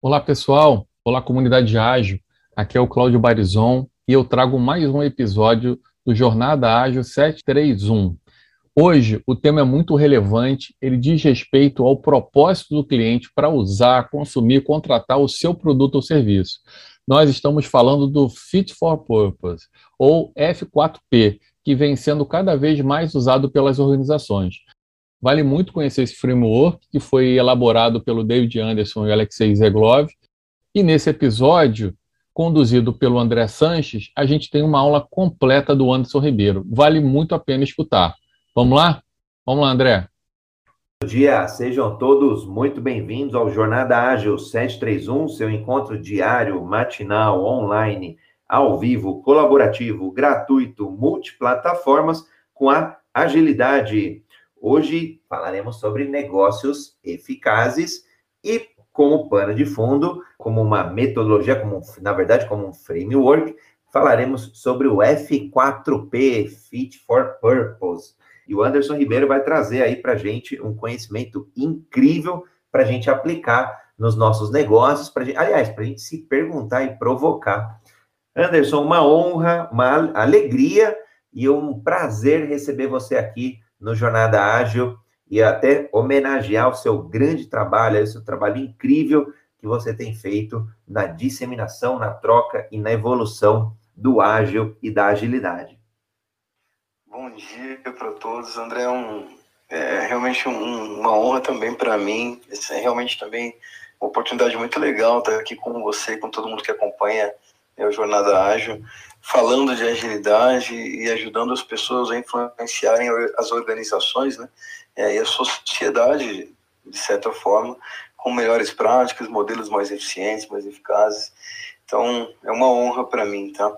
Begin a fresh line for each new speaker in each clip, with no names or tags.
Olá, pessoal. Olá, comunidade ágil. Aqui é o Cláudio Barizon e eu trago mais um episódio do Jornada Ágil 731. Hoje, o tema é muito relevante, ele diz respeito ao propósito do cliente para usar, consumir, contratar o seu produto ou serviço. Nós estamos falando do Fit for Purpose, ou F4P, que vem sendo cada vez mais usado pelas organizações. Vale muito conhecer esse framework, que foi elaborado pelo David Anderson e Alexei Zeglov, e nesse episódio, conduzido pelo André Sanches, a gente tem uma aula completa do Anderson Ribeiro. Vale muito a pena escutar. Vamos lá? Vamos lá, André.
Bom dia, sejam todos muito bem-vindos ao Jornada Ágil 731, seu encontro diário, matinal, online, ao vivo, colaborativo, gratuito, multiplataformas com a agilidade. Hoje falaremos sobre negócios eficazes e, como pano de fundo, como uma metodologia, na verdade, como um framework, falaremos sobre o F4P, Fit for Purpose. E o Anderson Ribeiro vai trazer aí para a gente um conhecimento incrível para a gente aplicar nos nossos negócios, para a gente se perguntar e provocar. Anderson, uma honra, uma alegria e um prazer receber você aqui no Jornada Ágil e até homenagear o seu grande trabalho, o seu trabalho incrível que você tem feito na disseminação, na troca e na evolução do ágil e da agilidade.
Bom dia para todos, André. É realmente uma honra também para mim. É realmente também uma oportunidade muito legal estar aqui com você, com todo mundo que acompanha o Jornada Ágil, falando de agilidade e ajudando as pessoas a influenciarem as organizações, né? E a sociedade, de certa forma, com melhores práticas, modelos mais eficientes, mais eficazes. Então, é uma honra para mim, tá?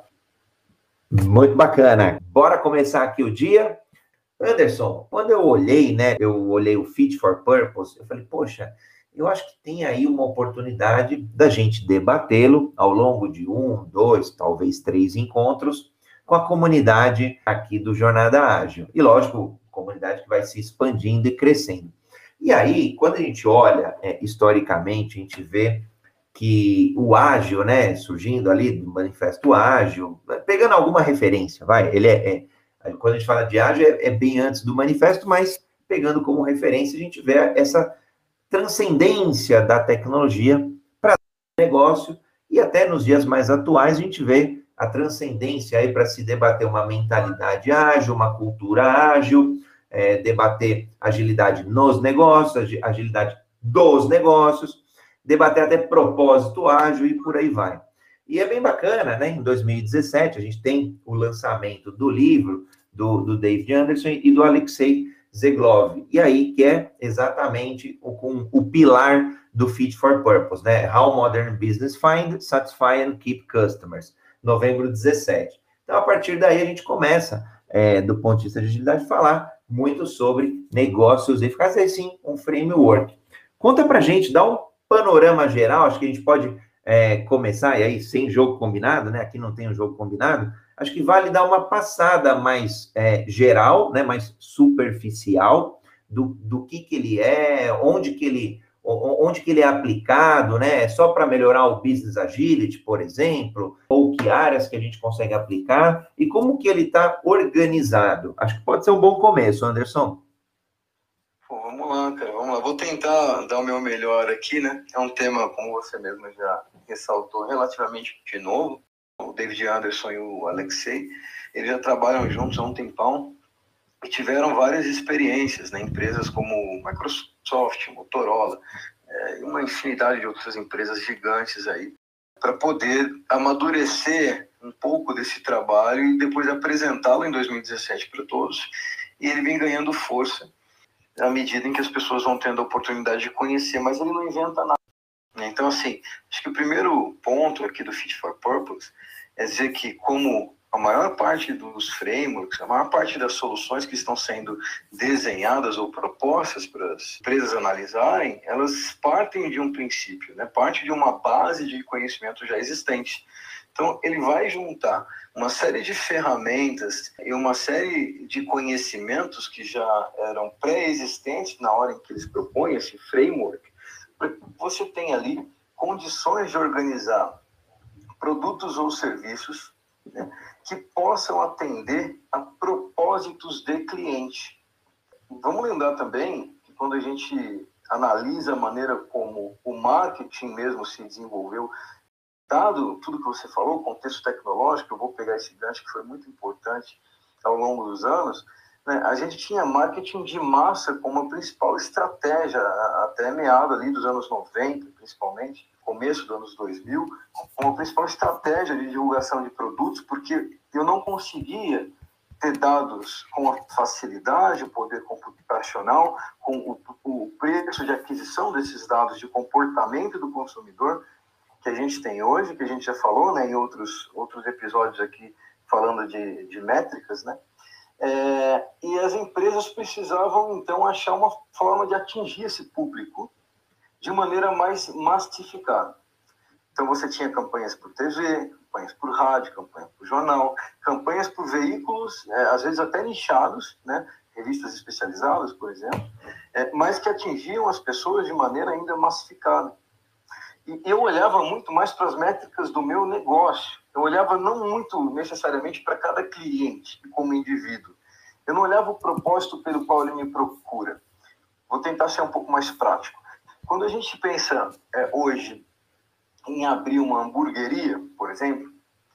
Muito bacana. Bora começar aqui o dia? Anderson, quando eu olhei, né, o Fit for Purpose, eu falei, poxa, eu acho que tem aí uma oportunidade da gente debatê-lo ao longo de um, dois, talvez três encontros com a comunidade aqui do Jornada Ágil. E, lógico, comunidade que vai se expandindo e crescendo. E aí, quando a gente olha, historicamente, a gente vê que o ágil, né, surgindo ali do manifesto ágil, pegando alguma referência, vai, quando a gente fala de ágil, é bem antes do manifesto, mas pegando como referência, a gente vê essa transcendência da tecnologia para o negócio, e até nos dias mais atuais, a gente vê a transcendência aí para se debater uma mentalidade ágil, uma cultura ágil, debater agilidade nos negócios, agilidade dos negócios, debater até propósito ágil e por aí vai. E é bem bacana, né? Em 2017, a gente tem o lançamento do livro do David Anderson e do Alexei Zeglov. E aí, que é exatamente o pilar do Fit for Purpose, né? How Modern Business Find, Satisfy and Keep Customers, novembro 17. Então, a partir daí, a gente começa, do ponto de vista de agilidade, falar muito sobre negócios eficazes, aí sim, um framework. Conta pra gente, dá um panorama geral, acho que a gente pode começar, e aí sem jogo combinado, né? Aqui não tem um jogo combinado, acho que vale dar uma passada mais geral, né? Mais superficial do que ele é, onde que ele é aplicado, né? Só para melhorar o business agility, por exemplo, ou que áreas que a gente consegue aplicar e como que ele está organizado. Acho que pode ser um bom começo, Anderson.
Pô, vamos lá, cara, vamos lá. Vou tentar dar o meu melhor aqui, né? É um tema, como você mesmo já ressaltou, relativamente de novo. O David Anderson e o Alexei, eles já trabalham juntos há um tempão e tiveram várias experiências, né? Empresas como Microsoft, Motorola, e uma infinidade de outras empresas gigantes aí, para poder amadurecer um pouco desse trabalho e depois apresentá-lo em 2017 para todos. E ele vem ganhando força à medida em que as pessoas vão tendo a oportunidade de conhecer, mas ele não inventa nada. Então, assim, acho que o primeiro ponto aqui do Fit for Purpose é dizer que, como a maior parte dos frameworks, a maior parte das soluções que estão sendo desenhadas ou propostas para as empresas analisarem, elas partem de um princípio, né? Parte de uma base de conhecimento já existente. Então, ele vai juntar uma série de ferramentas e uma série de conhecimentos que já eram pré-existentes na hora em que eles propõem esse framework. Você tem ali condições de organizar produtos ou serviços, né, que possam atender a propósitos de cliente. Vamos lembrar também que quando a gente analisa a maneira como o marketing mesmo se desenvolveu, dado tudo que você falou, o contexto tecnológico, eu vou pegar esse gancho que foi muito importante ao longo dos anos, né, a gente tinha marketing de massa como a principal estratégia, até meado ali dos anos 90, principalmente, começo dos anos 2000, como a principal estratégia de divulgação de produtos, porque eu não conseguia ter dados com a facilidade, o poder computacional, com o preço de aquisição desses dados de comportamento do consumidor que a gente tem hoje, que a gente já falou, né, em outros episódios aqui, falando de métricas, né? E as empresas precisavam, então, achar uma forma de atingir esse público de maneira mais massificada. Então, você tinha campanhas por TV, campanhas por rádio, campanhas por jornal, campanhas por veículos, às vezes até nichados, né? Revistas especializadas, por exemplo, mas que atingiam as pessoas de maneira ainda massificada. E eu olhava muito mais para as métricas do meu negócio. Eu olhava não muito necessariamente para cada cliente como indivíduo. Eu não olhava o propósito pelo qual ele me procura. Vou tentar ser um pouco mais prático. Quando a gente pensa hoje em abrir uma hamburgueria, por exemplo,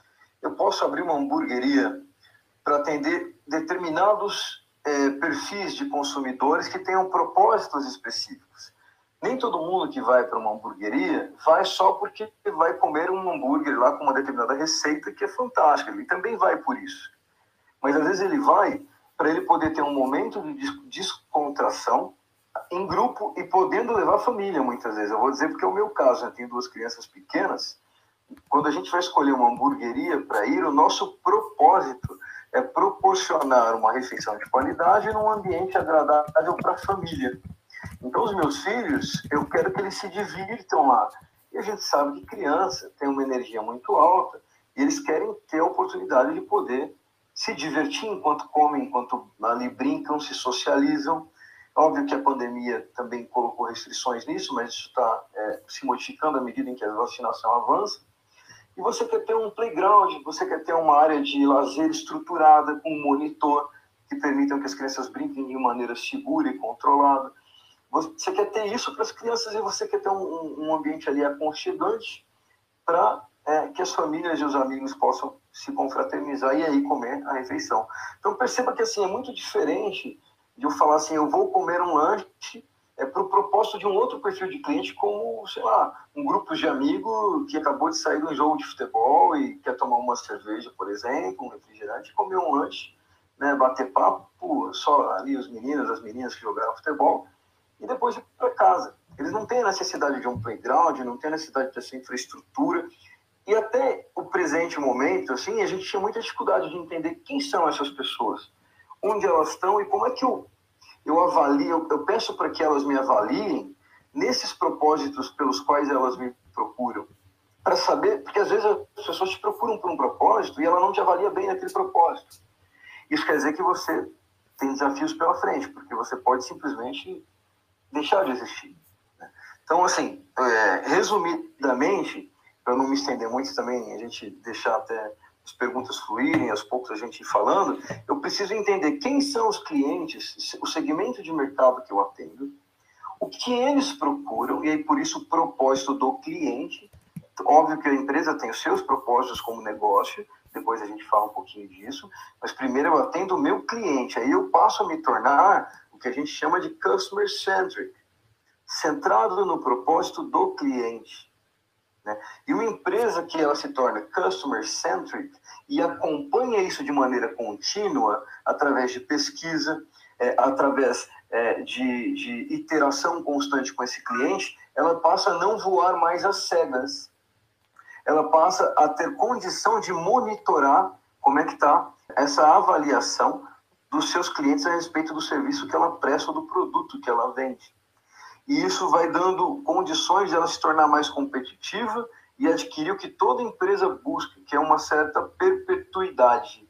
eu posso abrir uma hamburgueria para atender determinados perfis de consumidores que tenham propósitos específicos. Nem todo mundo que vai para uma hamburgueria vai só porque vai comer um hambúrguer lá com uma determinada receita que é fantástica. Ele também vai por isso. Mas às vezes ele vai para ele poder ter um momento de descontração em grupo e podendo levar a família muitas vezes. Eu vou dizer porque é o meu caso, eu tenho 2 crianças pequenas. Quando a gente vai escolher uma hamburgueria para ir, o nosso propósito é proporcionar uma refeição de qualidade num ambiente agradável para a família. Então, os meus filhos, eu quero que eles se divirtam lá. E a gente sabe que criança tem uma energia muito alta e eles querem ter a oportunidade de poder se divertir enquanto comem, enquanto ali brincam, se socializam. Óbvio que a pandemia também colocou restrições nisso, mas isso está se modificando à medida em que a vacinação avança. E você quer ter um playground, você quer ter uma área de lazer estruturada, com um monitor que permitam que as crianças brinquem de maneira segura e controlada. Você quer ter isso para as crianças e você quer ter um ambiente ali aconchegante para que as famílias e os amigos possam se confraternizar e aí comer a refeição. Então perceba que assim, é muito diferente de eu falar assim, eu vou comer um lanche para o propósito de um outro perfil de cliente, como, sei lá, um grupo de amigos que acabou de sair de um jogo de futebol e quer tomar uma cerveja, por exemplo, um refrigerante, comer um lanche, né, bater papo, só ali os meninos, as meninas que jogaram futebol, e depois ir para casa. Eles não têm a necessidade de um playground, não têm a necessidade dessa infraestrutura. E até o presente momento, assim, a gente tinha muita dificuldade de entender quem são essas pessoas, onde elas estão e como é que eu avalio, eu peço para que elas me avaliem nesses propósitos pelos quais elas me procuram. Para saber, porque às vezes as pessoas te procuram por um propósito e ela não te avalia bem naquele propósito. Isso quer dizer que você tem desafios pela frente, porque você pode simplesmente deixar de existir. Então, assim, resumidamente, para não me estender muito também, a gente deixar até as perguntas fluírem, aos poucos a gente ir falando, eu preciso entender quem são os clientes, o segmento de mercado que eu atendo, o que eles procuram, e aí por isso o propósito do cliente. Óbvio que a empresa tem os seus propósitos como negócio, depois a gente fala um pouquinho disso, mas primeiro eu atendo o meu cliente, aí eu passo a me tornar o que a gente chama de customer-centric, centrado no propósito do cliente. Né? E uma empresa que ela se torna customer-centric e acompanha isso de maneira contínua, através de pesquisa, através de iteração constante com esse cliente, ela passa a não voar mais às cegas. Ela passa a ter condição de monitorar como é que está essa avaliação dos seus clientes a respeito do serviço que ela presta ou do produto que ela vende. E isso vai dando condições de ela se tornar mais competitiva e adquirir o que toda empresa busca, que é uma certa perpetuidade.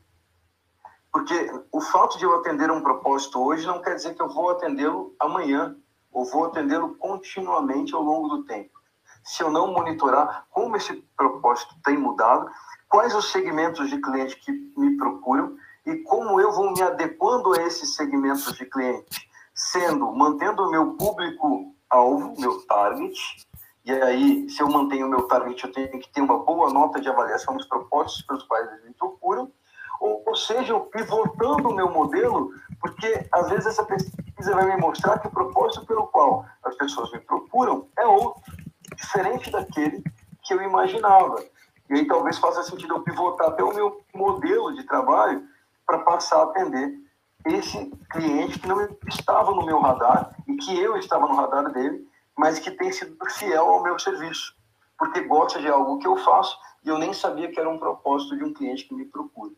Porque o fato de eu atender um propósito hoje não quer dizer que eu vou atendê-lo amanhã, ou vou atendê-lo continuamente ao longo do tempo. se eu não monitorar como esse propósito tem mudado, quais os segmentos de cliente que me procuram e como eu vou me adequando a esses segmentos de cliente, mantendo o meu público-alvo, meu target. E aí, se eu mantenho o meu target, eu tenho que ter uma boa nota de avaliação dos propósitos pelos quais eles me procuram, ou seja, eu pivotando o meu modelo, porque às vezes essa pesquisa vai me mostrar que o propósito pelo qual as pessoas me procuram é outro, diferente daquele que eu imaginava. E aí talvez faça sentido eu pivotar até o meu modelo de trabalho para passar a atender esse cliente que não estava no meu radar e que eu estava no radar dele, mas que tem sido fiel ao meu serviço, porque gosta de algo que eu faço e eu nem sabia que era um propósito de um cliente que me procura.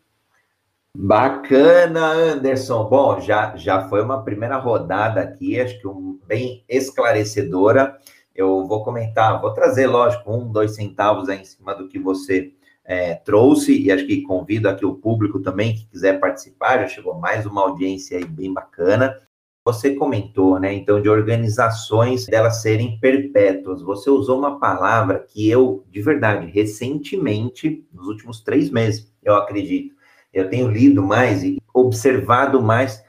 Bacana, Anderson. Bom, já foi uma primeira rodada aqui, acho que bem esclarecedora. Eu vou comentar, vou trazer, lógico, 2 centavos aí em cima do que você trouxe, e acho que convido aqui o público também, que quiser participar, já chegou mais uma audiência aí bem bacana. Você comentou, né, então, de organizações, delas serem perpétuas. Você usou uma palavra que eu, de verdade, recentemente, nos últimos 3 meses, eu acredito, eu tenho lido mais e observado mais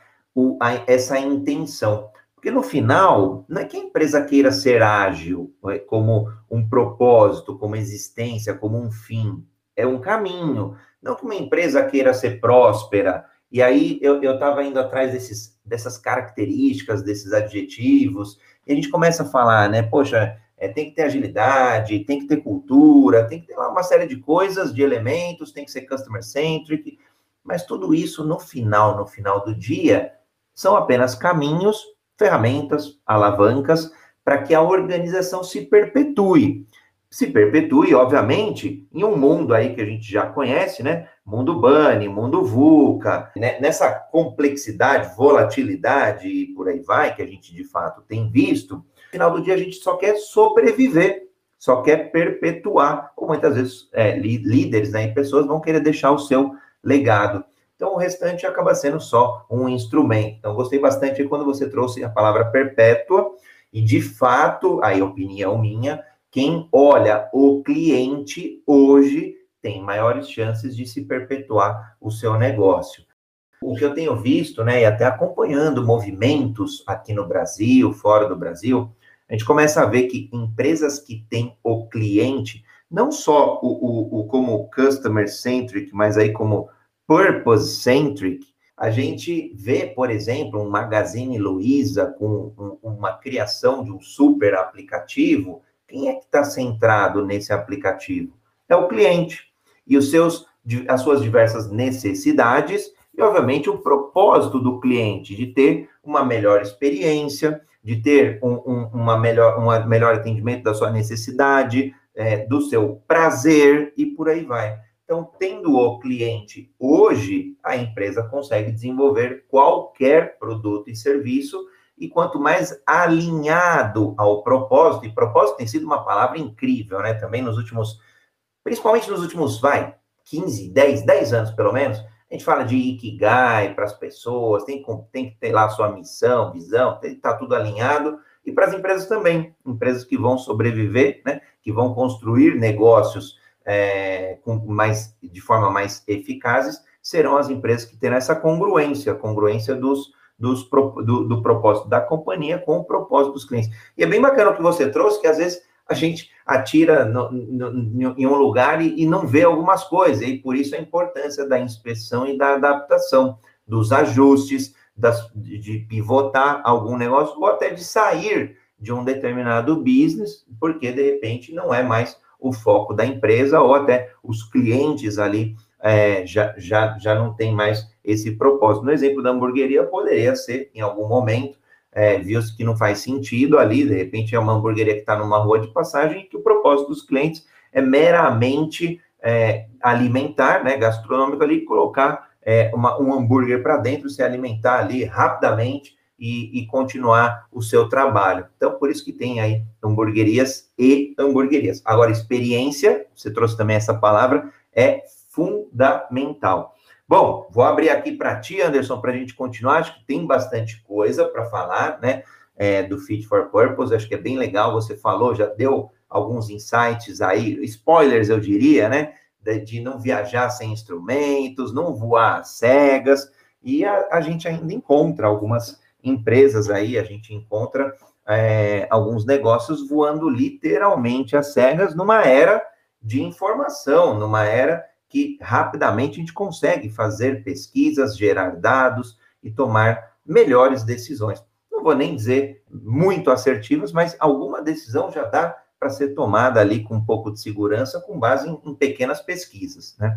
essa intenção. Porque no final, não é que a empresa queira ser ágil, como um propósito, como existência, como um fim. É um caminho. Não que uma empresa queira ser próspera. E aí eu estava indo atrás dessas características, desses adjetivos, e a gente começa a falar, né? Poxa, tem que ter agilidade, tem que ter cultura, tem que ter lá uma série de coisas, de elementos, tem que ser customer-centric, mas tudo isso, no final do dia, são apenas caminhos, ferramentas, alavancas, para que a organização se perpetue. Se perpetue, obviamente, em um mundo aí que a gente já conhece, né? Mundo Bunny, mundo VUCA, né? Nessa complexidade, volatilidade e por aí vai, que a gente de fato tem visto, no final do dia a gente só quer sobreviver, só quer perpetuar, ou muitas vezes líderes, né, e pessoas vão querer deixar o seu legado. Então, o restante acaba sendo só um instrumento. Então, gostei bastante quando você trouxe a palavra perpétua, e de fato, aí opinião minha, quem olha o cliente hoje tem maiores chances de se perpetuar o seu negócio. O que eu tenho visto, né, e até acompanhando movimentos aqui no Brasil, fora do Brasil, a gente começa a ver que empresas que têm o cliente, não só como customer-centric, mas aí como purpose-centric, a gente vê, por exemplo, um Magazine Luiza com uma criação de um super aplicativo. Quem é que está centrado nesse aplicativo? É o cliente. E as suas diversas necessidades e, obviamente, o propósito do cliente de ter uma melhor experiência, de ter um melhor atendimento da sua necessidade, do seu prazer e por aí vai. Então, tendo o cliente hoje, a empresa consegue desenvolver qualquer produto e serviço, e quanto mais alinhado ao propósito, e propósito tem sido uma palavra incrível, né? Também principalmente nos últimos, 15, 10 anos pelo menos, a gente fala de Ikigai para as pessoas, tem que ter lá a sua missão, visão, tem que estar tudo alinhado, e para as empresas também, empresas que vão sobreviver, né? Que vão construir negócios de forma mais eficazes, serão as empresas que terão essa congruência do propósito da companhia com o propósito dos clientes. E é bem bacana o que você trouxe, que às vezes a gente atira em um lugar e não vê algumas coisas, e por isso a importância da inspeção e da adaptação, dos ajustes, de pivotar algum negócio, ou até de sair de um determinado business, porque de repente não é mais o foco da empresa, ou até os clientes ali já não tem mais esse propósito. No exemplo da hamburgueria, poderia ser, em algum momento, viu-se que não faz sentido ali, de repente é uma hamburgueria que está numa rua de passagem, que o propósito dos clientes é meramente alimentar, né, gastronômico ali, colocar um hambúrguer para dentro, se alimentar ali rapidamente e continuar o seu trabalho. Então, por isso que tem aí hamburguerias e hamburguerias. Agora, experiência, você trouxe também essa palavra, é fundamental. Bom, vou abrir aqui para ti, Anderson, para a gente continuar. Acho que tem bastante coisa para falar, né, do Fit for Purpose. Acho que é bem legal. Você falou, já deu alguns insights aí, spoilers eu diria, né? De não viajar sem instrumentos, não voar às cegas, e a gente ainda encontra algumas empresas aí, a gente encontra alguns negócios voando literalmente às cegas numa era de informação, numa era que rapidamente a gente consegue fazer pesquisas, gerar dados e tomar melhores decisões. Não vou nem dizer muito assertivas, mas alguma decisão já dá para ser tomada ali com um pouco de segurança, com base em pequenas pesquisas, né?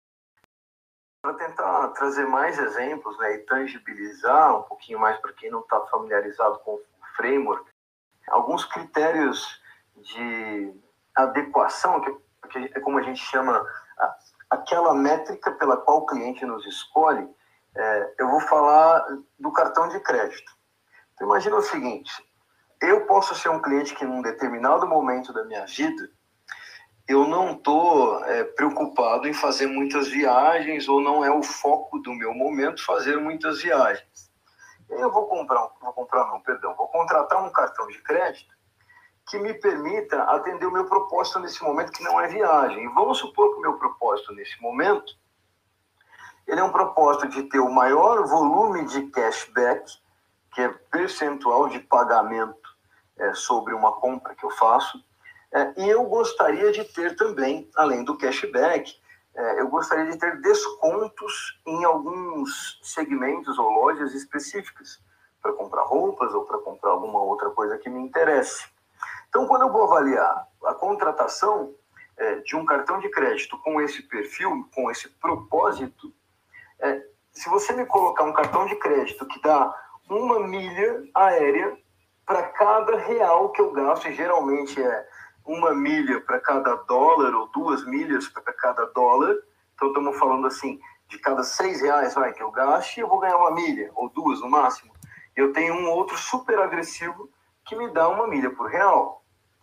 Para tentar trazer mais exemplos, né, e tangibilizar um pouquinho mais para quem não está familiarizado com o framework, alguns critérios de adequação, que é como a gente chama aquela métrica pela qual o cliente nos escolhe. Eu vou falar do cartão de crédito. Então, imagina o seguinte: eu posso ser um cliente que, num determinado momento da minha vida, eu não estou preocupado em fazer muitas viagens, ou não é o foco do meu momento fazer muitas viagens. E aí eu vou contratar um cartão de crédito que me permita atender o meu propósito nesse momento, que não é viagem. E vamos supor que o meu propósito nesse momento, ele é um propósito de ter o maior volume de cashback, que é percentual de pagamento sobre uma compra que eu faço. E eu gostaria de ter também, além do cashback, eu gostaria de ter descontos em alguns segmentos ou lojas específicas, para comprar roupas ou para comprar alguma outra coisa que me interesse. Então, quando eu vou avaliar a contratação de um cartão de crédito com esse perfil, com esse propósito, se você me colocar um cartão de crédito que dá 1 milha aérea para cada real que eu gasto, e geralmente é 1 milha para cada dólar ou 2 milhas para cada dólar, então estamos falando assim, de cada R$6 que eu gaste, eu vou ganhar 1 milha, ou 2 no máximo. Eu tenho um outro super agressivo que me dá 1 milha por real.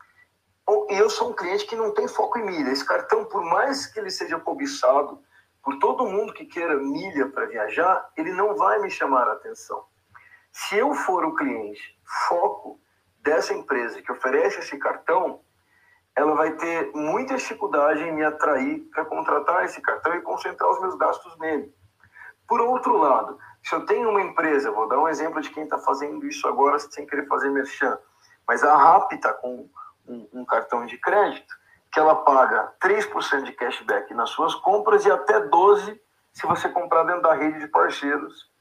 E eu sou um cliente que não tem foco em milha. Esse cartão, por mais que ele seja cobiçado por todo mundo que queira milha para viajar, ele não vai me chamar a atenção. Se eu for o cliente foco dessa empresa que oferece esse cartão, ela vai ter muita dificuldade em me atrair para contratar esse cartão e concentrar os meus gastos nele. Por outro lado, se eu tenho uma empresa, vou dar um exemplo de quem está fazendo isso agora sem querer fazer merchan, mas a Rappi está com um cartão de crédito que ela paga 3% de cashback nas suas compras e até 12% se você comprar dentro da rede de parceiros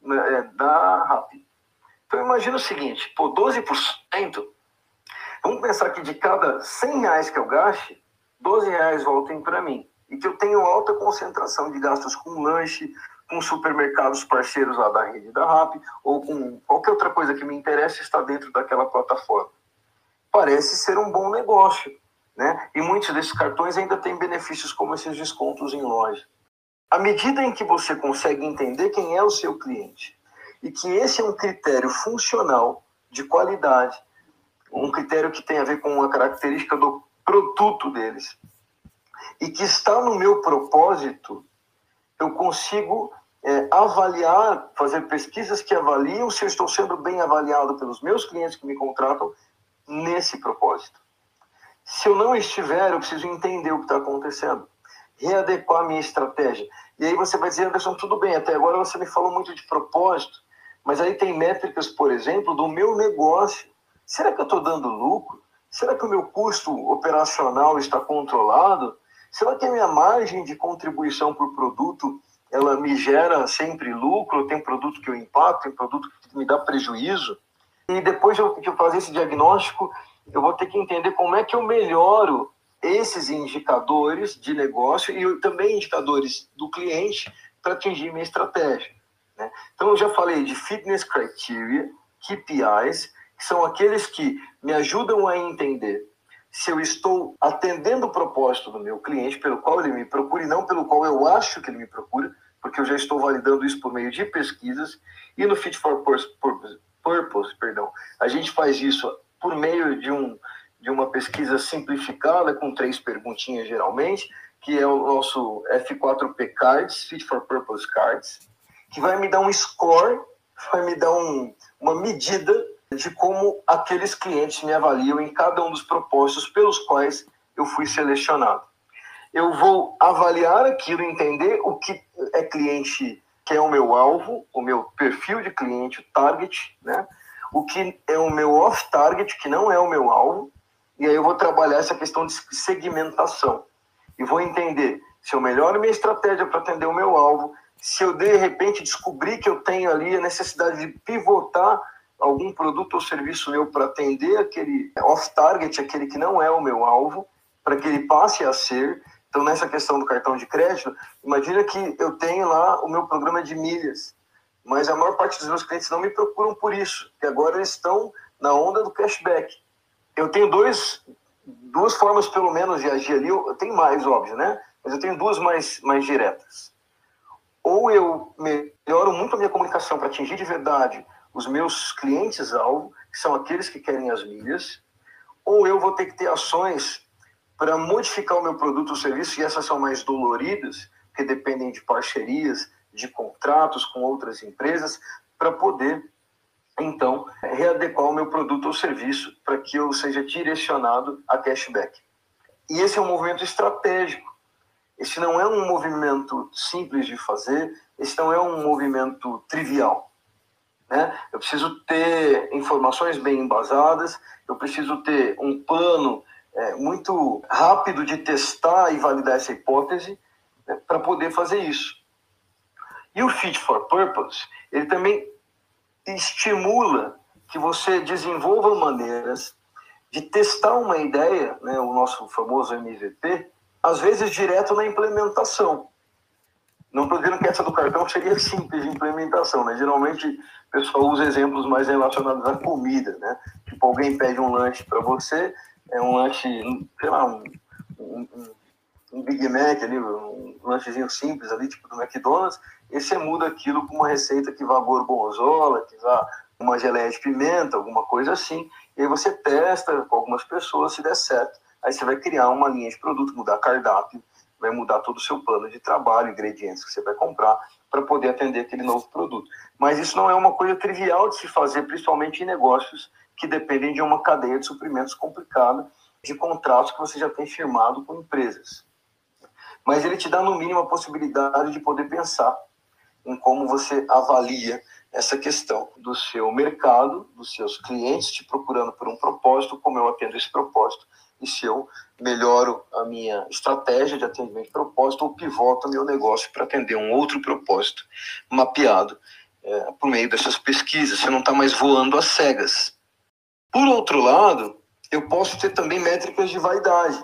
da Rappi. Então imagina o seguinte, 12%, vamos pensar que de cada R$100 que eu gaste, R$12 voltem para mim. E que eu tenho alta concentração de gastos com lanche, com supermercados parceiros lá da rede da Rappi, ou com qualquer outra coisa que me interesse está dentro daquela plataforma. Parece ser um bom negócio, né? E muitos desses cartões ainda têm benefícios como esses descontos em loja. À medida em que você consegue entender quem é o seu cliente e que esse é um critério funcional de qualidade, um critério que tem a ver com a característica do produto deles, e que está no meu propósito, eu consigo avaliar, fazer pesquisas que avaliam se eu estou sendo bem avaliado pelos meus clientes que me contratam nesse propósito. Se eu não estiver, eu preciso entender o que está acontecendo, readequar a minha estratégia. E aí você vai dizer, Anderson, tudo bem, até agora você me falou muito de propósito, mas aí tem métricas, por exemplo, do meu negócio. Será que eu estou dando lucro? Será que o meu custo operacional está controlado? Será que a minha margem de contribuição por produto, ela me gera sempre lucro? Tem produto que eu impacto, tem produto que me dá prejuízo? E depois de eu fazer esse diagnóstico, eu vou ter que entender como é que eu melhoro esses indicadores de negócio e também indicadores do cliente para atingir minha estratégia, né? Então, eu já falei de Fitness Criteria, KPIs, que são aqueles que me ajudam a entender se eu estou atendendo o propósito do meu cliente, pelo qual ele me procura, e não pelo qual eu acho que ele me procura, porque eu já estou validando isso por meio de pesquisas. E no Fit for Purpose, a gente faz isso por meio de uma pesquisa simplificada, com 3 perguntinhas geralmente, que é o nosso F4P Cards, Fit for Purpose Cards, que vai me dar um score, vai me dar uma medida de como aqueles clientes me avaliam em cada um dos propósitos pelos quais eu fui selecionado. Eu vou avaliar aquilo, entender o que é cliente, que é o meu alvo, o meu perfil de cliente, o target, né? O que é o meu off-target, que não é o meu alvo, e aí eu vou trabalhar essa questão de segmentação. E vou entender se eu melhoro minha estratégia para atender o meu alvo, se eu de repente descobrir que eu tenho ali a necessidade de pivotar algum produto ou serviço meu para atender aquele off-target, aquele que não é o meu alvo, para que ele passe a ser. Então, nessa questão do cartão de crédito, imagina que eu tenho lá o meu programa de milhas, mas a maior parte dos meus clientes não me procuram por isso, porque agora eles estão na onda do cashback. Eu tenho duas formas, pelo menos, de agir ali. Eu tenho mais, óbvio, né? Mas eu tenho duas mais diretas. Ou eu melhoro muito a minha comunicação para atingir de verdade os meus clientes-alvo, que são aqueles que querem as milhas, ou eu vou ter que ter ações para modificar o meu produto ou serviço, e essas são mais doloridas, porque dependem de parcerias, de contratos com outras empresas, para poder, então, readequar o meu produto ou serviço para que eu seja direcionado a cashback. E esse é um movimento estratégico. Esse não é um movimento simples de fazer, esse não é um movimento trivial, né? Eu preciso ter informações bem embasadas, eu preciso ter um plano muito rápido de testar e validar essa hipótese, né, para poder fazer isso. E o Fit for Purpose, ele também estimula que você desenvolva maneiras de testar uma ideia, né, o nosso famoso MVP, às vezes direto na implementação. Não estou dizendo que essa do cartão seria simples de implementação, né? Geralmente o pessoal usa exemplos mais relacionados à comida, né? Tipo, alguém pede um lanche para você, um lanche, sei lá, um Big Mac ali, um lanchezinho simples ali, tipo do McDonald's, e você muda aquilo com uma receita que vá gorgonzola, que vá uma geleia de pimenta, alguma coisa assim, e aí você testa com algumas pessoas, se der certo, aí você vai criar uma linha de produto, mudar cardápio, vai mudar todo o seu plano de trabalho, ingredientes que você vai comprar para poder atender aquele novo produto. Mas isso não é uma coisa trivial de se fazer, principalmente em negócios que dependem de uma cadeia de suprimentos complicada, de contratos que você já tem firmado com empresas. Mas ele te dá, no mínimo, a possibilidade de poder pensar em como você avalia essa questão do seu mercado, dos seus clientes te procurando por um propósito, como eu atendo esse propósito, e se eu melhoro a minha estratégia de atendimento de propósito ou pivoto o meu negócio para atender um outro propósito mapeado por meio dessas pesquisas. Você não está mais voando às cegas. Por outro lado, eu posso ter também métricas de vaidade.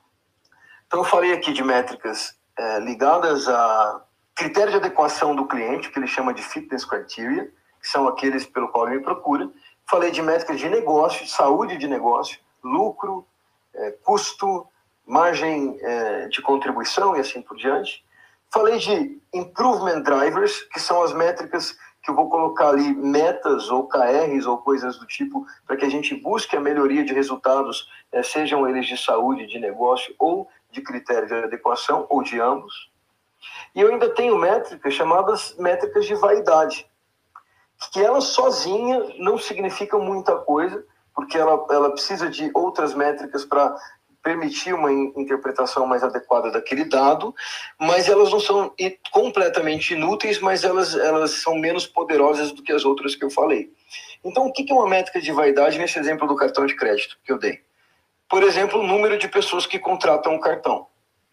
Então, eu falei aqui de métricas ligadas a critério de adequação do cliente, que ele chama de fitness criteria, que são aqueles pelo qual ele me procura. Falei de métricas de negócio, de saúde de negócio, lucro, custo, margem de contribuição e assim por diante. Falei de improvement drivers, que são as métricas que eu vou colocar ali, metas ou KRs ou coisas do tipo, para que a gente busque a melhoria de resultados, sejam eles de saúde, de negócio ou de critério de adequação, ou de ambos. E eu ainda tenho métricas chamadas métricas de vaidade, que elas sozinha não significam muita coisa, porque ela precisa de outras métricas para permitir uma interpretação mais adequada daquele dado, mas elas não são completamente inúteis, mas elas são menos poderosas do que as outras que eu falei. Então, o que é uma métrica de vaidade nesse exemplo do cartão de crédito que eu dei? Por exemplo, o número de pessoas que contratam o cartão.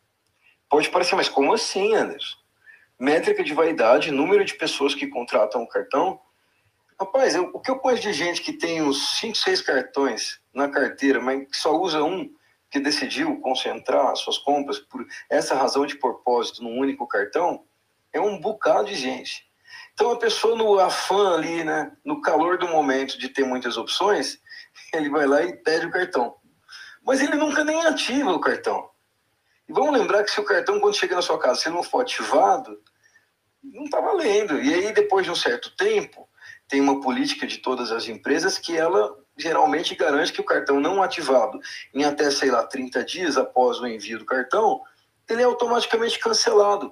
Pode parecer, mas como assim, Anderson? Métrica de vaidade, número de pessoas que contratam o cartão. Rapaz, o que eu conheço de gente que tem uns 5, 6 cartões na carteira, mas que só usa um, que decidiu concentrar suas compras por essa razão de propósito num único cartão, é um bocado de gente. Então a pessoa no afã ali, né, no calor do momento de ter muitas opções, ele vai lá e pede o cartão. Mas ele nunca nem ativa o cartão. E vamos lembrar que se o cartão, quando chega na sua casa, se ele não for ativado, não está valendo. E aí, depois de um certo tempo, tem uma política de todas as empresas que ela geralmente garante que o cartão não ativado em até, 30 dias após o envio do cartão, ele é automaticamente cancelado.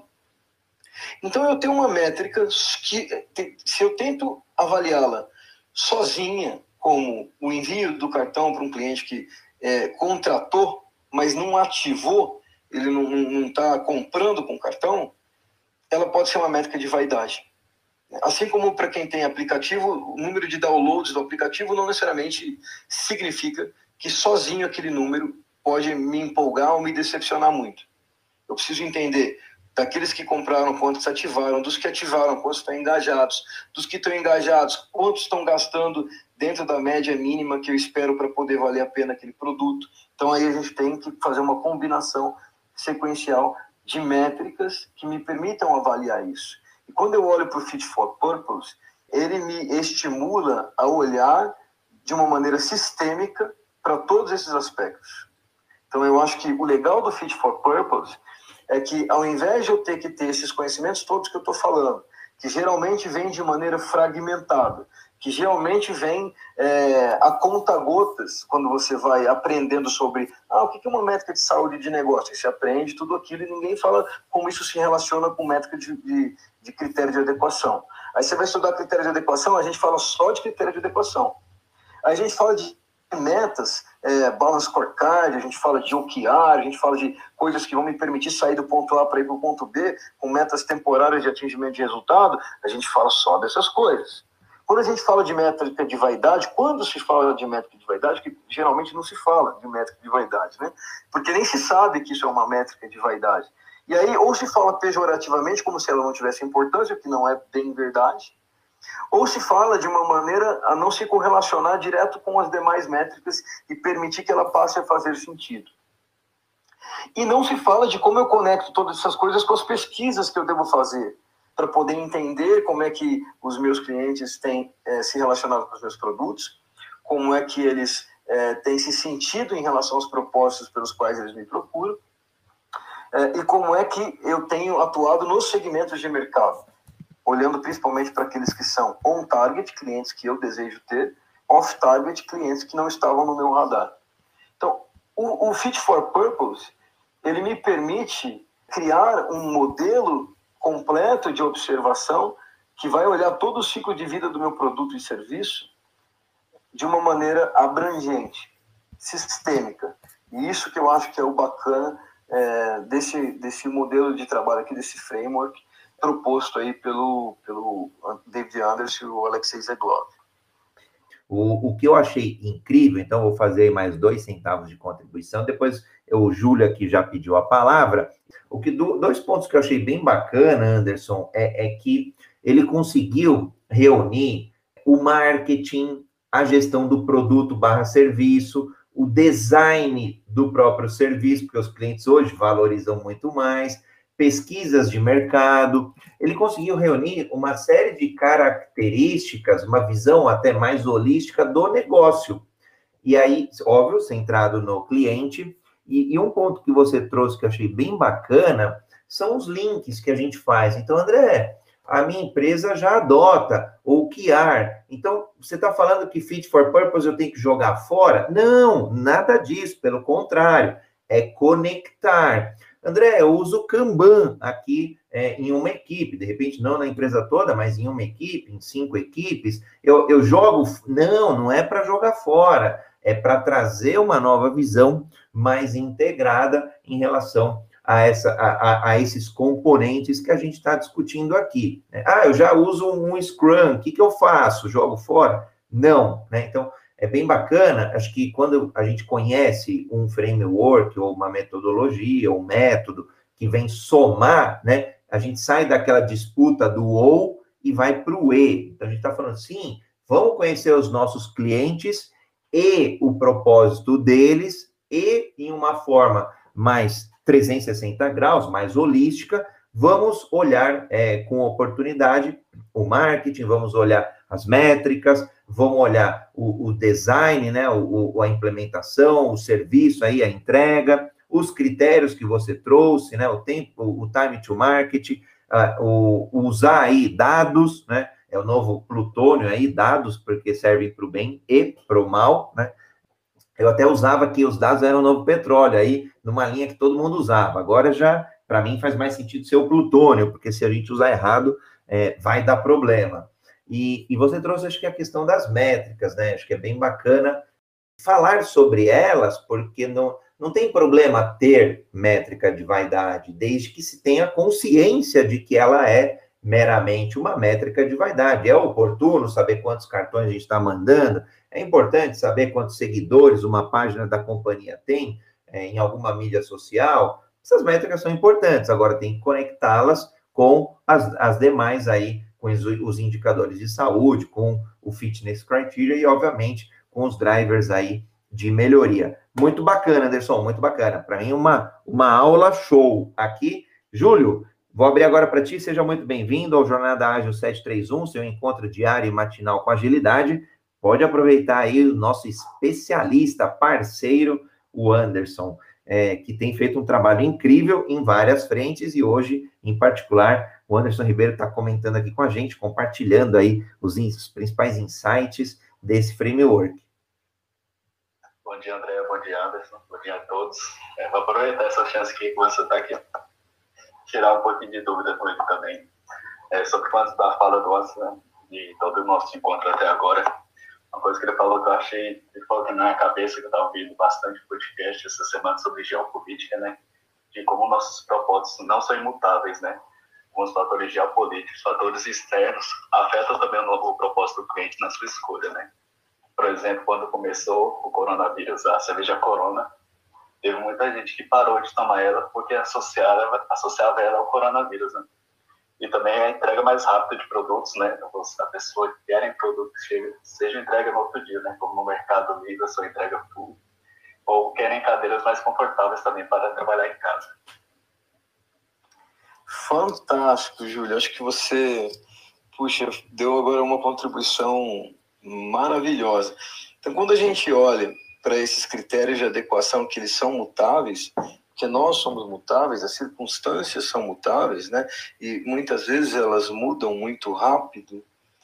Então eu tenho uma métrica que, se eu tento avaliá-la sozinha, como o envio do cartão para um cliente que contratou, mas não ativou, ele não está comprando com cartão, ela pode ser uma métrica de vaidade. Assim como para quem tem aplicativo, o número de downloads do aplicativo não necessariamente significa que sozinho aquele número pode me empolgar ou me decepcionar muito. Eu preciso entender daqueles que compraram, quantos ativaram, dos que ativaram, quantos estão engajados, dos que estão engajados, quantos estão gastando dentro da média mínima que eu espero para poder valer a pena aquele produto. Então aí a gente tem que fazer uma combinação sequencial de métricas que me permitam avaliar isso. E quando eu olho para o Fit for Purpose, ele me estimula a olhar de uma maneira sistêmica para todos esses aspectos. Então eu acho que o legal do Fit for Purpose é que, ao invés de eu ter que ter esses conhecimentos todos que eu estou falando, que geralmente vêm de maneira fragmentada, que geralmente vem a conta-gotas, quando você vai aprendendo sobre o que é uma métrica de saúde de negócio. Você aprende tudo aquilo e ninguém fala como isso se relaciona com métrica de critério de adequação. Aí você vai estudar critério de adequação, a gente fala só de critério de adequação. Aí a gente fala de metas, balance scorecard, a gente fala de OKR, a gente fala de coisas que vão me permitir sair do ponto A para ir para o ponto B, com metas temporárias de atingimento de resultado, a gente fala só dessas coisas. Quando a gente fala de métrica de vaidade, quando se fala de métrica de vaidade, que geralmente não se fala de métrica de vaidade, né? Porque nem se sabe que isso é uma métrica de vaidade. E aí, ou se fala pejorativamente, como se ela não tivesse importância, o que não é bem verdade, ou se fala de uma maneira a não se correlacionar direto com as demais métricas e permitir que ela passe a fazer sentido. E não se fala de como eu conecto todas essas coisas com as pesquisas que eu devo fazer, para poder entender como é que os meus clientes têm se relacionado com os meus produtos, como é que eles têm se sentido em relação aos propósitos pelos quais eles me procuram, e como é que eu tenho atuado nos segmentos de mercado, olhando principalmente para aqueles que são on-target, clientes que eu desejo ter, off-target, clientes que não estavam no meu radar. Então, o Fit for Purpose, ele me permite criar um modelo completo de observação que vai olhar todo o ciclo de vida do meu produto e serviço de uma maneira abrangente, sistêmica. E isso que eu acho que é o bacana desse modelo de trabalho aqui, desse framework proposto aí pelo David Anderson e o Alexei Zeglov.
O que eu achei incrível, então vou fazer mais 2 centavos de contribuição, depois o Júlio aqui já pediu a palavra. Dois pontos que eu achei bem bacana, Anderson, é que ele conseguiu reunir o marketing, a gestão do produto / serviço, o design do próprio serviço, porque os clientes hoje valorizam muito mais, pesquisas de mercado. Ele conseguiu reunir uma série de características, uma visão até mais holística do negócio. E aí, óbvio, centrado no cliente. E um ponto que você trouxe que eu achei bem bacana são os links que a gente faz. Então, André, a minha empresa já adota o OKR. Então, você está falando que Fit for Purpose eu tenho que jogar fora? Não, nada disso. Pelo contrário, é conectar. André, eu uso Kanban aqui em uma equipe, de repente não na empresa toda, mas em uma equipe, em 5 equipes, eu jogo... Não é para jogar fora, é para trazer uma nova visão mais integrada em relação a esses componentes que a gente está discutindo aqui. Eu já uso um Scrum, o que eu faço? Jogo fora? Não, né? Então, é bem bacana, acho que quando a gente conhece um framework, ou uma metodologia, ou um método, que vem somar, né? A gente sai daquela disputa do ou e vai para o e. Então, a gente está falando assim, vamos conhecer os nossos clientes e o propósito deles, e em uma forma mais 360 graus, mais holística, vamos olhar com oportunidade o marketing, vamos olhar as métricas, vamos olhar o design, né, a implementação, o serviço, aí, a entrega, os critérios que você trouxe, né, o tempo, o time to market, usar aí dados, né, é o novo plutônio aí, dados, porque servem para o bem e para o mal, né. Eu até usava que os dados eram o novo petróleo, aí, numa linha que todo mundo usava. Agora já, para mim, faz mais sentido ser o plutônio, porque se a gente usar errado, vai dar problema. E você trouxe, acho que, a questão das métricas, né? Acho que é bem bacana falar sobre elas, porque não tem problema ter métrica de vaidade, desde que se tenha consciência de que ela é meramente uma métrica de vaidade. É oportuno saber quantos cartões a gente está mandando, é importante saber quantos seguidores uma página da companhia tem em alguma mídia social. Essas métricas são importantes, agora tem que conectá-las com as demais aí, com os indicadores de saúde, com o fitness criteria e, obviamente, com os drivers aí de melhoria. Muito bacana, Anderson, muito bacana. Para mim, uma aula show aqui. Júlio, vou abrir agora para ti. Seja muito bem-vindo ao Jornada Ágil 731, seu encontro diário e matinal com agilidade. Pode aproveitar aí o nosso especialista, parceiro, o Anderson, que tem feito um trabalho incrível em várias frentes e hoje, em particular, o Anderson Ribeiro está comentando aqui com a gente, compartilhando aí os principais insights desse framework.
Bom dia, André. Bom dia, Anderson. Bom dia a todos. Vou aproveitar essa chance que você está aqui, tirar um pouquinho de dúvida comigo também. Sobre quanto da fala do Anderson e todo o nosso encontro até agora. Uma coisa que ele falou que eu achei, ele falou que na minha cabeça, que eu estava ouvindo bastante podcast essa semana sobre geopolítica, né? De como nossos propósitos não são imutáveis, né? Como os fatores geopolíticos, fatores externos, afetam também o propósito do cliente na sua escolha, né? Por exemplo, quando começou o coronavírus, a cerveja Corona, teve muita gente que parou de tomar ela porque associava ela ao coronavírus, né? E também a entrega mais rápida de produtos, né? A pessoa que quer produto que seja entrega no outro dia, né? Como no Mercado Livre, a sua entrega full. Ou querem cadeiras mais confortáveis também para trabalhar em casa.
Fantástico, Júlio. Acho que você, deu agora uma contribuição maravilhosa. Então, quando a gente olha para esses critérios de adequação, que eles são mutáveis, que nós somos mutáveis, as circunstâncias são mutáveis, né? E muitas vezes elas mudam muito rápido,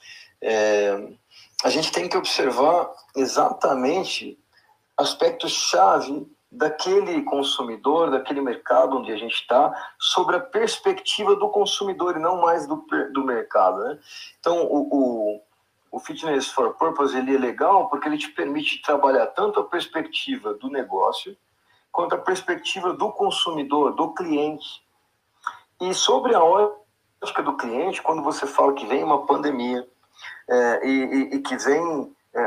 a gente tem que observar exatamente aspectos-chave daquele consumidor, daquele mercado onde a gente está, sobre a perspectiva do consumidor e não mais do mercado, né? Então, o Fitness for Purpose, ele é legal porque ele te permite trabalhar tanto a perspectiva do negócio quanto a perspectiva do consumidor, do cliente. E sobre a ótica do cliente, quando você fala que vem uma pandemia e que vem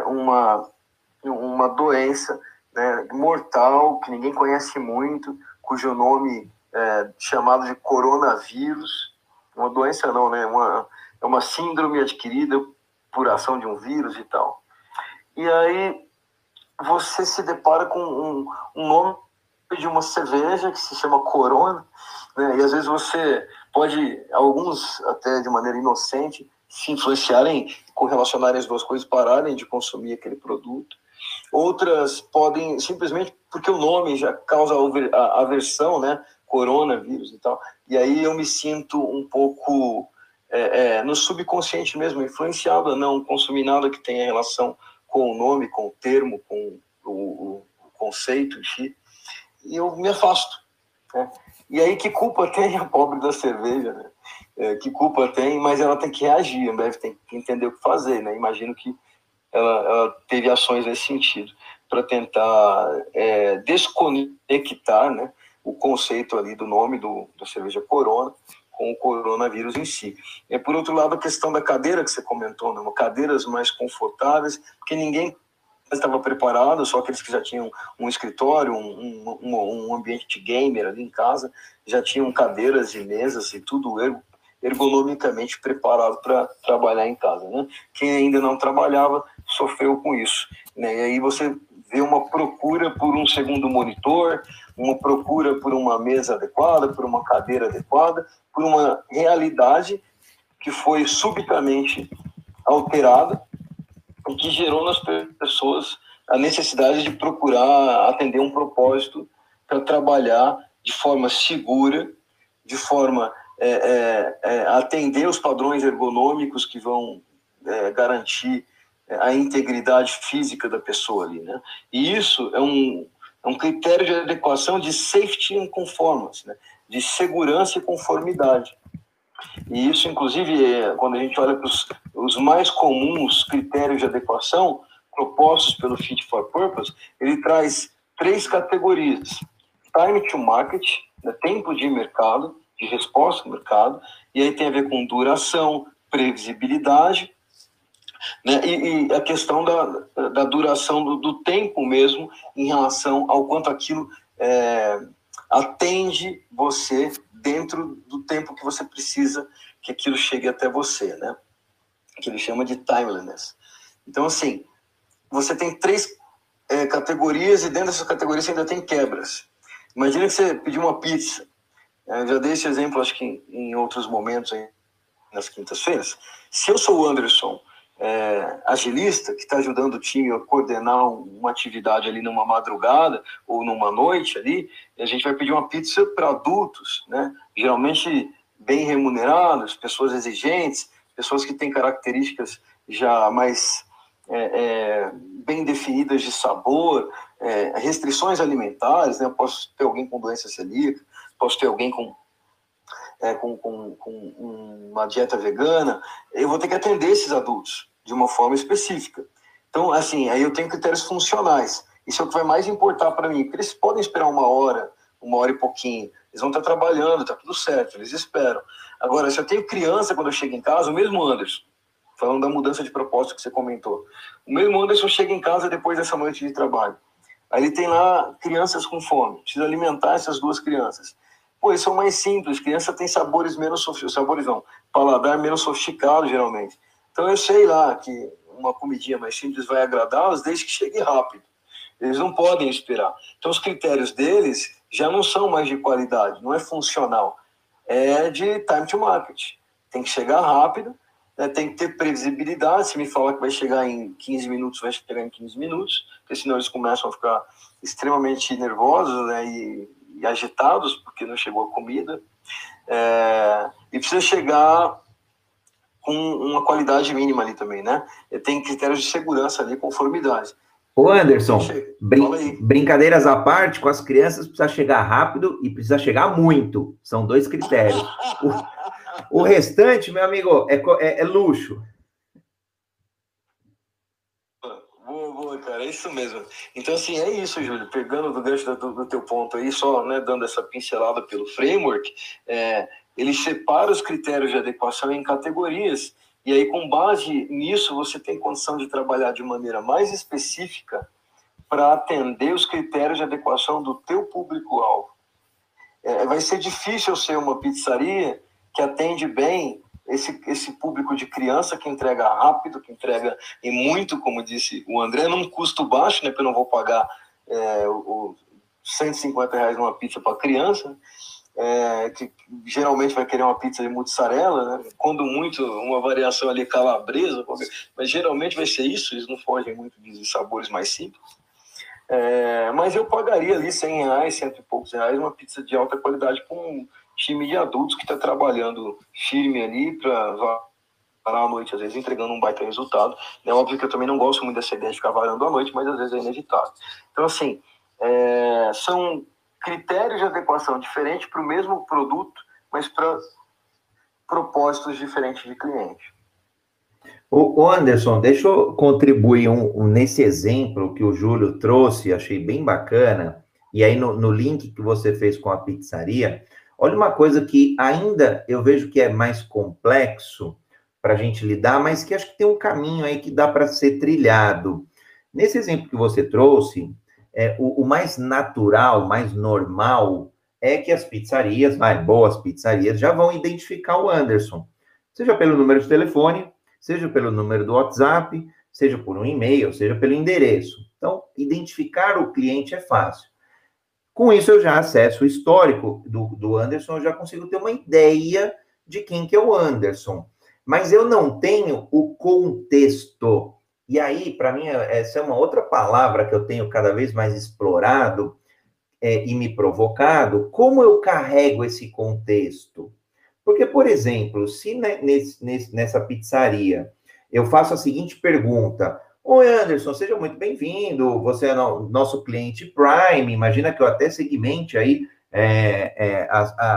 uma doença, né, mortal, que ninguém conhece muito, cujo nome é chamado de coronavírus, uma doença não, né, é uma síndrome adquirida por ação de um vírus e tal. E aí você se depara com um nome de uma cerveja que se chama Corona, né? E às vezes você pode, alguns até de maneira inocente, se influenciarem, correlacionarem as duas coisas, pararem de consumir aquele produto. Outras podem, simplesmente porque o nome já causa a aversão, né? Coronavírus e tal. E aí eu me sinto um pouco no subconsciente mesmo, influenciado a não consumir nada que tenha relação com o nome, com o termo, com o conceito em si. E eu me afasto, né? E aí que culpa tem a pobre da cerveja, né? Que culpa tem, mas ela tem que reagir, deve ter que entender o que fazer, né? Imagino que ela teve ações nesse sentido, para tentar desconectar, né, o conceito ali do nome da cerveja Corona com o coronavírus em si. Por outro lado, a questão da cadeira que você comentou, né? Cadeiras mais confortáveis, porque ninguém estava preparado, só aqueles que já tinham um escritório, um ambiente gamer ali em casa, já tinham cadeiras e mesas e tudo ergonomicamente preparado para trabalhar em casa, né? Quem ainda não trabalhava sofreu com isso, né? E aí você vê uma procura por um segundo monitor, uma procura por uma mesa adequada, por uma cadeira adequada, por uma realidade que foi subitamente alterada e que gerou nas pessoas a necessidade de procurar atender um propósito para trabalhar de forma segura, de forma a atender os padrões ergonômicos que vão garantir a integridade física da pessoa ali, né? E isso é um critério de adequação de safety and conformance, né? De segurança e conformidade. E isso, inclusive, quando a gente olha para os mais comuns critérios de adequação propostos pelo Fit for Purpose, ele traz 3 categorias: time to market, né, tempo de mercado, de resposta ao mercado, e aí tem a ver com duração, previsibilidade, né, e a questão da duração do tempo mesmo em relação ao quanto aquilo atende você dentro do tempo que você precisa que aquilo chegue até você, né? Que ele chama de timeliness. Então, assim, você tem 3 categorias e dentro dessas categorias você ainda tem quebras. Imagina que você pediu uma pizza. Eu já dei esse exemplo, acho que em outros momentos, aí, nas quintas-feiras. Se eu sou o Anderson, agilista, que está ajudando o time a coordenar uma atividade ali numa madrugada ou numa noite ali, a gente vai pedir uma pizza para adultos, né? Geralmente bem remunerados, pessoas exigentes, pessoas que têm características já mais bem definidas de sabor, restrições alimentares, né? Posso ter alguém com doença celíaca, posso ter alguém com uma dieta vegana, eu vou ter que atender esses adultos de uma forma específica. Então, assim, aí eu tenho critérios funcionais. Isso é o que vai mais importar para mim, porque eles podem esperar 1 hora e pouquinho, eles vão estar trabalhando, tá tudo certo, eles esperam. Agora, se eu tenho criança quando eu chego em casa, o mesmo Anderson, falando da mudança de propósito que você comentou, o mesmo Anderson chega em casa depois dessa noite de trabalho. Aí ele tem lá crianças com fome, precisa alimentar essas 2 crianças. Pô, eles são mais simples, criança tem sabores menos sofisticados, paladar menos sofisticado, geralmente. Então eu sei lá que uma comidinha mais simples vai agradá-los desde que chegue rápido. Eles não podem esperar. Então os critérios deles já não são mais de qualidade, não é funcional. É de time to market. Tem que chegar rápido, né, tem que ter previsibilidade. Se me falar que vai chegar em 15 minutos, vai chegar em 15 minutos, porque senão eles começam a ficar extremamente nervosos, né, e agitados, porque não chegou a comida. E precisa chegar com uma qualidade mínima ali também, né? Tem critérios de segurança ali, conformidade.
Ô Anderson, brincadeiras à parte, com as crianças precisa chegar rápido e precisa chegar muito. São 2 critérios. O restante, meu amigo, é luxo.
Boa, cara, é isso mesmo. Então, assim, é isso, Júlio. Pegando do gancho do teu ponto aí, só, né, dando essa pincelada pelo framework, ele separa os critérios de adequação em categorias, e aí, com base nisso, você tem condição de trabalhar de maneira mais específica para atender os critérios de adequação do teu público-alvo. Vai ser difícil ser uma pizzaria que atende bem esse público de criança, que entrega rápido, que entrega e muito, como disse o André, num custo baixo, né, porque eu não vou pagar R$150 numa pizza para criança, que geralmente vai querer uma pizza de mussarela, né, quando muito uma variação ali calabresa, mas geralmente vai ser isso, eles não fogem muito de sabores mais simples. Mas eu pagaria ali R$100, cento e poucos reais, uma pizza de alta qualidade com um time de adultos que está trabalhando firme ali para varar à noite, às vezes entregando um baita resultado. É óbvio que eu também não gosto muito dessa ideia de ficar varando à noite, mas às vezes é inevitável. Então, assim, são critérios de adequação diferentes para o mesmo produto, mas para propósitos diferentes de cliente.
Ô Anderson, deixa eu contribuir nesse exemplo que o Júlio trouxe, achei bem bacana, e aí no link que você fez com a pizzaria, olha uma coisa que ainda eu vejo que é mais complexo para a gente lidar, mas que acho que tem um caminho aí que dá para ser trilhado. Nesse exemplo que você trouxe, o mais natural, mais normal, é que as pizzarias, boas pizzarias, já vão identificar o Anderson, seja pelo número de telefone, seja pelo número do WhatsApp, seja por um e-mail, seja pelo endereço. Então, identificar o cliente é fácil. Com isso, eu já acesso o histórico do Anderson, eu já consigo ter uma ideia de quem que é o Anderson. Mas eu não tenho o contexto. E aí, para mim, essa é uma outra palavra que eu tenho cada vez mais explorado e me provocado. Como eu carrego esse contexto? Porque, por exemplo, se nessa pizzaria eu faço a seguinte pergunta: oi, Anderson, seja muito bem-vindo, você é nosso cliente Prime, imagina que eu até segmente aí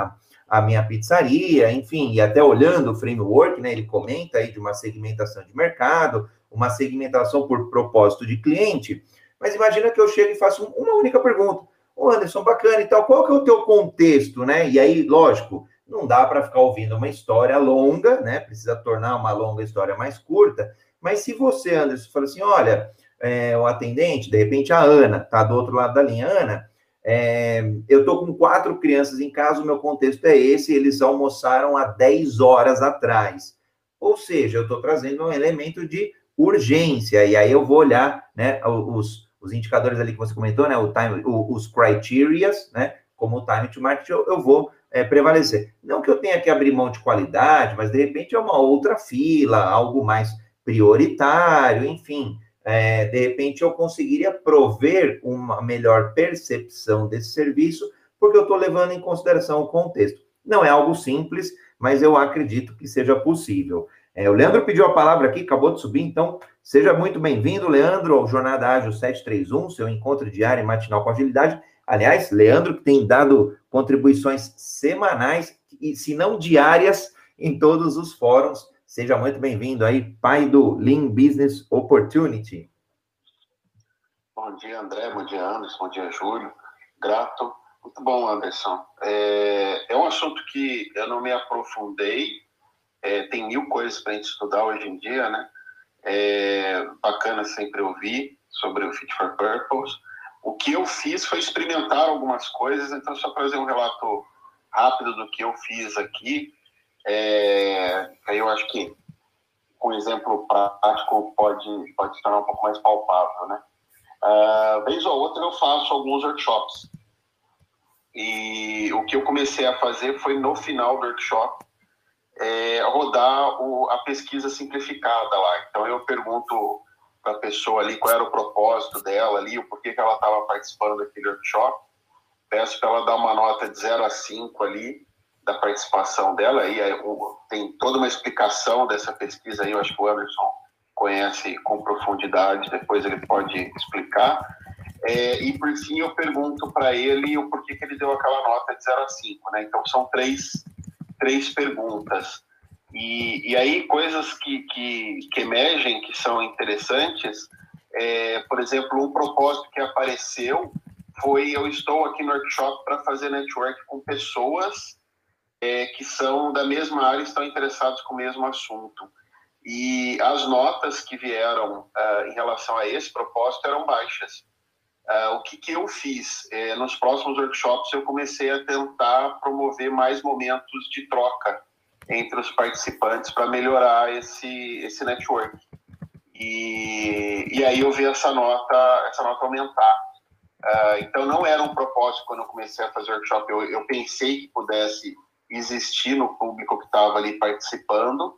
a minha pizzaria, enfim, e até olhando o framework, né, ele comenta aí de uma segmentação de mercado, uma segmentação por propósito de cliente, mas imagina que eu chego e faço uma única pergunta. Ô Anderson, bacana e tal, qual que é o teu contexto, né? E aí, lógico, não dá para ficar ouvindo uma história longa, né? Precisa tornar uma longa história mais curta, mas se você, Anderson, fala assim, olha, o atendente, de repente a Ana, tá do outro lado da linha, Ana, eu tô com 4 crianças em casa, o meu contexto é esse, eles almoçaram há 10 horas atrás. Ou seja, eu estou trazendo um elemento de urgência, e aí eu vou olhar, né, os indicadores ali que você comentou, né, os criterias, né, como o time to market, eu vou prevalecer. Não que eu tenha que abrir mão de qualidade, mas de repente é uma outra fila, algo mais prioritário, enfim, de repente eu conseguiria prover uma melhor percepção desse serviço, porque eu estou levando em consideração o contexto. Não é algo simples, mas eu acredito que seja possível. O Leandro pediu a palavra aqui, acabou de subir, então seja muito bem-vindo, Leandro, ao Jornada Ágil 731, seu encontro diário e matinal com agilidade. Aliás, Leandro que tem dado contribuições semanais, e se não diárias, em todos os fóruns. Seja muito bem-vindo aí, pai do Lean Business Opportunity.
Bom dia, André, bom dia, Anderson, bom dia, Júlio. Grato. Muito bom, Anderson. É um assunto que eu não me aprofundei, tem 1000 coisas para a gente estudar hoje em dia, né? Bacana sempre ouvir sobre o Fit for Purpose. O que eu fiz foi experimentar algumas coisas, então só para fazer um relato rápido do que eu fiz aqui, aí eu acho que um exemplo prático pode se tornar um pouco mais palpável, né? Vez ou outra eu faço alguns workshops, e o que eu comecei a fazer foi, no final do workshop, rodar a pesquisa simplificada lá. Então eu pergunto para a pessoa ali qual era o propósito dela ali, o porquê que ela estava participando daquele workshop, peço para ela dar uma nota de 0 a 5 ali da participação dela, aí tem toda uma explicação dessa pesquisa aí, eu acho que o Anderson conhece com profundidade, depois ele pode explicar. E por fim eu pergunto para ele o porquê que ele deu aquela nota de 0 a 5, né? Então são três perguntas. E aí coisas que emergem, que são interessantes, por exemplo, um propósito que apareceu foi: eu estou aqui no workshop para fazer network com pessoas que são da mesma área e estão interessados com o mesmo assunto. E as notas que vieram em relação a esse propósito eram baixas. O que eu fiz? Nos próximos workshops eu comecei a tentar promover mais momentos de troca entre os participantes para melhorar esse network. E aí eu vi essa nota aumentar. Então não era um propósito quando eu comecei a fazer workshop. Eu pensei que pudesse existir no público que estava ali participando,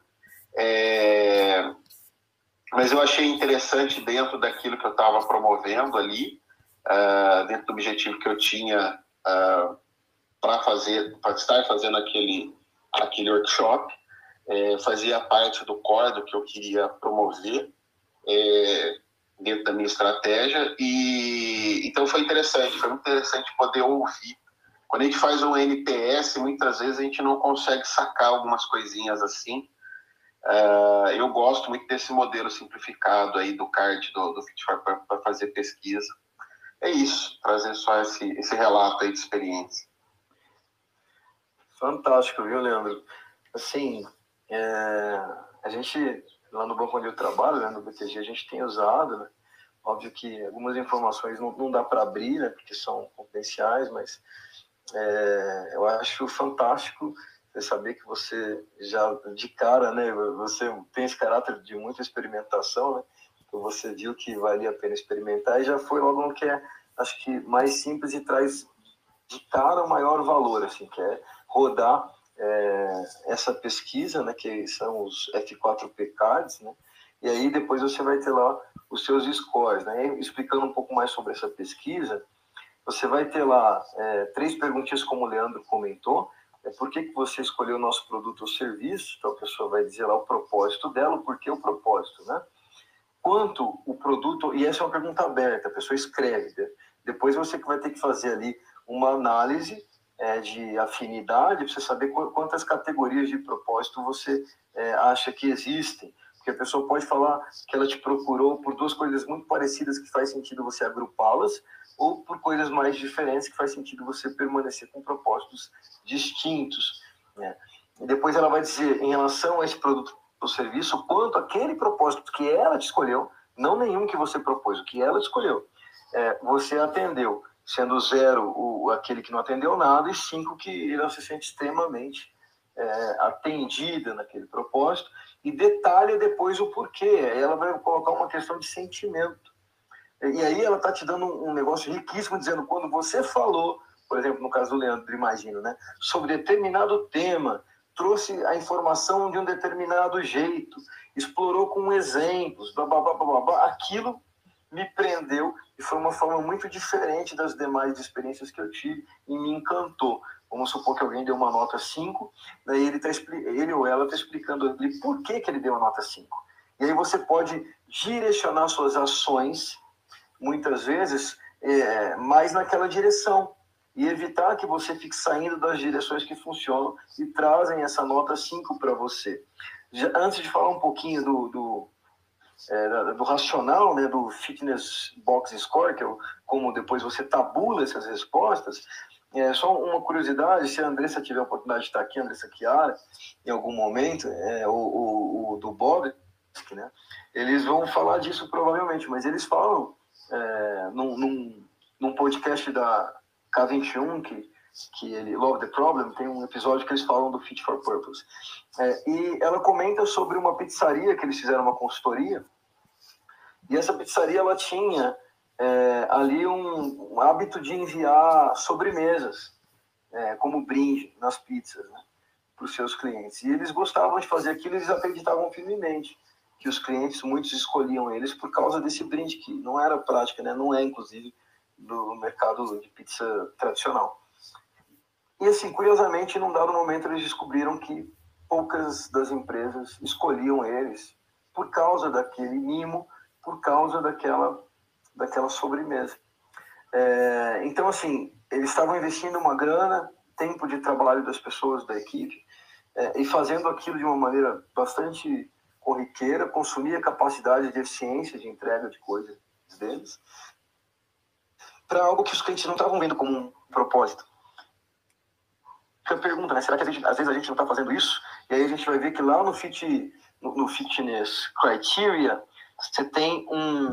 mas eu achei interessante dentro daquilo que eu estava promovendo ali, dentro do objetivo que eu tinha para estar fazendo aquele workshop, fazia parte do core do que eu queria promover dentro da minha estratégia, e então foi muito interessante poder ouvir. Quando a gente faz um NPS, muitas vezes a gente não consegue sacar algumas coisinhas assim. Eu gosto muito desse modelo simplificado aí do CART, do Fit for Purpose, para fazer pesquisa. É isso, trazer só esse relato aí de experiência.
Fantástico, viu, Leandro? Assim, a gente, lá no banco onde eu trabalho, né, no BTG, a gente tem usado, né? Óbvio que algumas informações não dá para abrir, né, porque são confidenciais, mas eu acho fantástico você saber que você já, de cara, né, você tem esse caráter de muita experimentação, né, que você viu que valia a pena experimentar e já foi logo no que acho que mais simples e traz de cara o maior valor, assim, que é rodar essa pesquisa, né, que são os F4P Cards, né, e aí depois você vai ter lá os seus scores, né, e explicando um pouco mais sobre essa pesquisa, você vai ter lá 3 perguntinhas, como o Leandro comentou, por que você escolheu o nosso produto ou serviço, então a pessoa vai dizer lá o propósito dela, o porquê o propósito, né? Quanto o produto, e essa é uma pergunta aberta, a pessoa escreve, né? Depois você vai ter que fazer ali uma análise de afinidade, para você saber quantas categorias de propósito você acha que existem. Porque a pessoa pode falar que ela te procurou por duas coisas muito parecidas que faz sentido você agrupá-las, ou por coisas mais diferentes que faz sentido você permanecer com propósitos distintos, né? E depois ela vai dizer, em relação a esse produto ou serviço, quanto aquele propósito que ela te escolheu, não nenhum que você propôs, o que ela te escolheu, você atendeu, sendo 0 aquele que não atendeu nada, e 5 que ela se sente extremamente atendida naquele propósito, e detalha depois o porquê. Ela vai colocar uma questão de sentimento. E aí ela está te dando um negócio riquíssimo, dizendo, quando você falou, por exemplo, no caso do Leandro, imagino, né, sobre determinado tema, trouxe a informação de um determinado jeito, explorou com exemplos, blá, blá, blá, blá, blá, aquilo me prendeu e foi uma forma muito diferente das demais experiências que eu tive e me encantou. Vamos supor que alguém deu uma nota 5, daí ele ou ela está explicando ali por que ele deu a nota 5. E aí você pode direcionar suas ações, muitas vezes, mais naquela direção, e evitar que você fique saindo das direções que funcionam e trazem essa nota 5 para você. Antes de falar um pouquinho do racional, né, do Fitness Box Score, que é como depois você tabula essas respostas, só uma curiosidade, se a Andressa tiver a oportunidade de estar aqui, a Andressa Chiara, em algum momento, o do Bob, né, eles vão falar disso provavelmente, mas eles falam num podcast da K21, que ele, Love the Problem, tem um episódio que eles falam do Fit for Purpose. E ela comenta sobre uma pizzaria que eles fizeram uma consultoria, e essa pizzaria ela tinha ali um hábito de enviar sobremesas como brinde nas pizzas, né, para os seus clientes. E eles gostavam de fazer aquilo, eles acreditavam firmemente que os clientes, muitos escolhiam eles por causa desse brinde, que não era prática, né, não é, inclusive, do mercado de pizza tradicional. E assim, curiosamente, num dado momento eles descobriram que poucas das empresas escolhiam eles por causa daquele mimo, por causa daquela sobremesa. Então, assim, eles estavam investindo uma grana, tempo de trabalho das pessoas, da equipe, e fazendo aquilo de uma maneira bastante corriqueira, consumia a capacidade de eficiência de entrega de coisas deles, para algo que os clientes não estavam vendo como um propósito. Fica a pergunta, né? Será que às vezes a gente não está fazendo isso? E aí a gente vai ver que lá no Fitness Criteria, você tem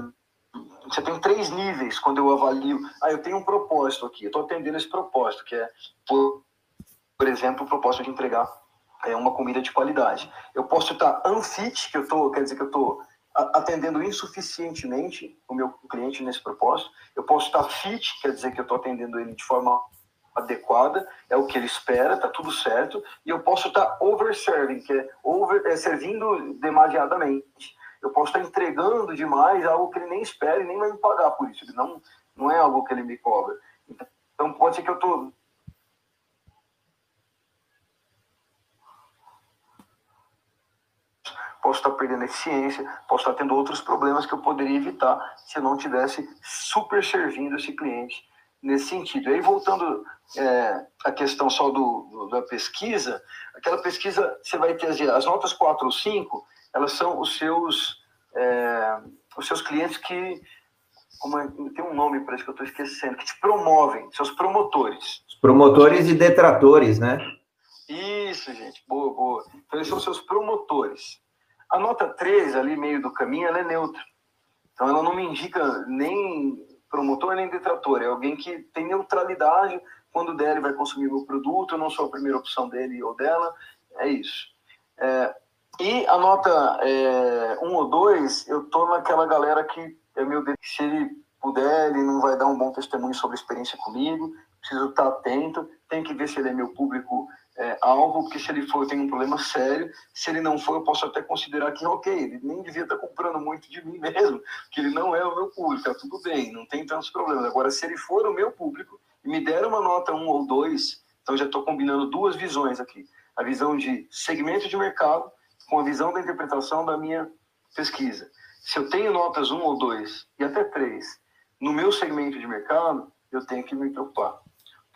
3 níveis quando eu avalio. Eu tenho um propósito aqui, eu estou atendendo esse propósito, que é, por exemplo, o propósito de entregar uma comida de qualidade. Eu posso estar unfit, quer dizer que eu estou atendendo insuficientemente o meu cliente nesse propósito. Eu posso estar fit, quer dizer que eu estou atendendo ele de forma adequada, é o que ele espera, está tudo certo. E eu posso estar overserving, que é servindo demasiadamente. Eu posso estar entregando demais algo que ele nem espera e nem vai me pagar por isso. Ele não é algo que ele me cobra. Então pode ser que eu estou... Posso estar perdendo eficiência, posso estar tendo outros problemas que eu poderia evitar se eu não tivesse super servindo esse cliente nesse sentido. E aí, voltando à questão só da pesquisa, aquela pesquisa, você vai ter as notas 4 ou 5, elas são os seus clientes que, tem um nome para isso que eu estou esquecendo, que te promovem, seus promotores.
Os promotores e detratores, né?
Isso, gente, boa, boa. Então, eles são seus promotores. A nota 3, ali meio do caminho, ela é neutra. Então, ela não me indica nem promotor nem detrator. É alguém que tem neutralidade. Quando der, ele vai consumir meu produto. Eu não sou a primeira opção dele ou dela. É isso. E a nota 1 ou 2, eu tô naquela galera que é meu Deus, se ele puder, ele não vai dar um bom testemunho sobre a experiência comigo. Preciso estar atento. Tem que ver se ele é meu público alvo, porque se ele for, eu tenho um problema sério. Se ele não for, eu posso até considerar que, ok, ele nem devia estar comprando muito de mim mesmo, que ele não é o meu público, tá tudo bem, não tem tantos problemas. Agora, se ele for o meu público e me der uma nota 1 ou 2, então já estou combinando 2 visões aqui. A visão de segmento de mercado com a visão da interpretação da minha pesquisa. Se eu tenho notas 1 ou 2 e até 3 no meu segmento de mercado, eu tenho que me preocupar.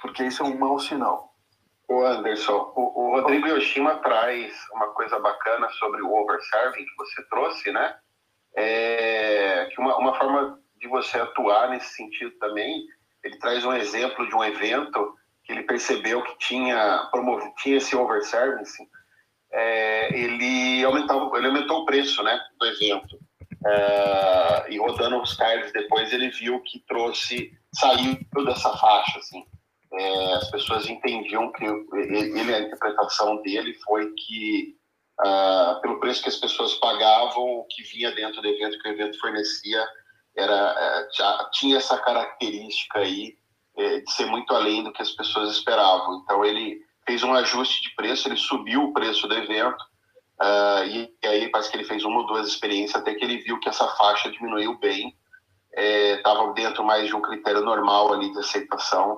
porque isso é um mau sinal.
Ô Anderson, o Rodrigo Yoshima traz uma coisa bacana sobre o overserving que você trouxe, né? Que uma forma de você atuar nesse sentido também, ele traz um exemplo de um evento que ele percebeu que tinha esse overserving, assim, ele aumentou o preço, né, do evento. E rodando os cards depois, ele viu que saiu dessa faixa, assim. As pessoas entendiam que a interpretação dele foi que pelo preço que as pessoas pagavam, o que vinha dentro do evento, que o evento fornecia, tinha essa característica aí de ser muito além do que as pessoas esperavam. Então ele fez um ajuste de preço, ele subiu o preço do evento, e aí parece que ele fez uma ou duas experiências até que ele viu que essa faixa diminuiu bem, estava dentro mais de um critério normal ali de aceitação.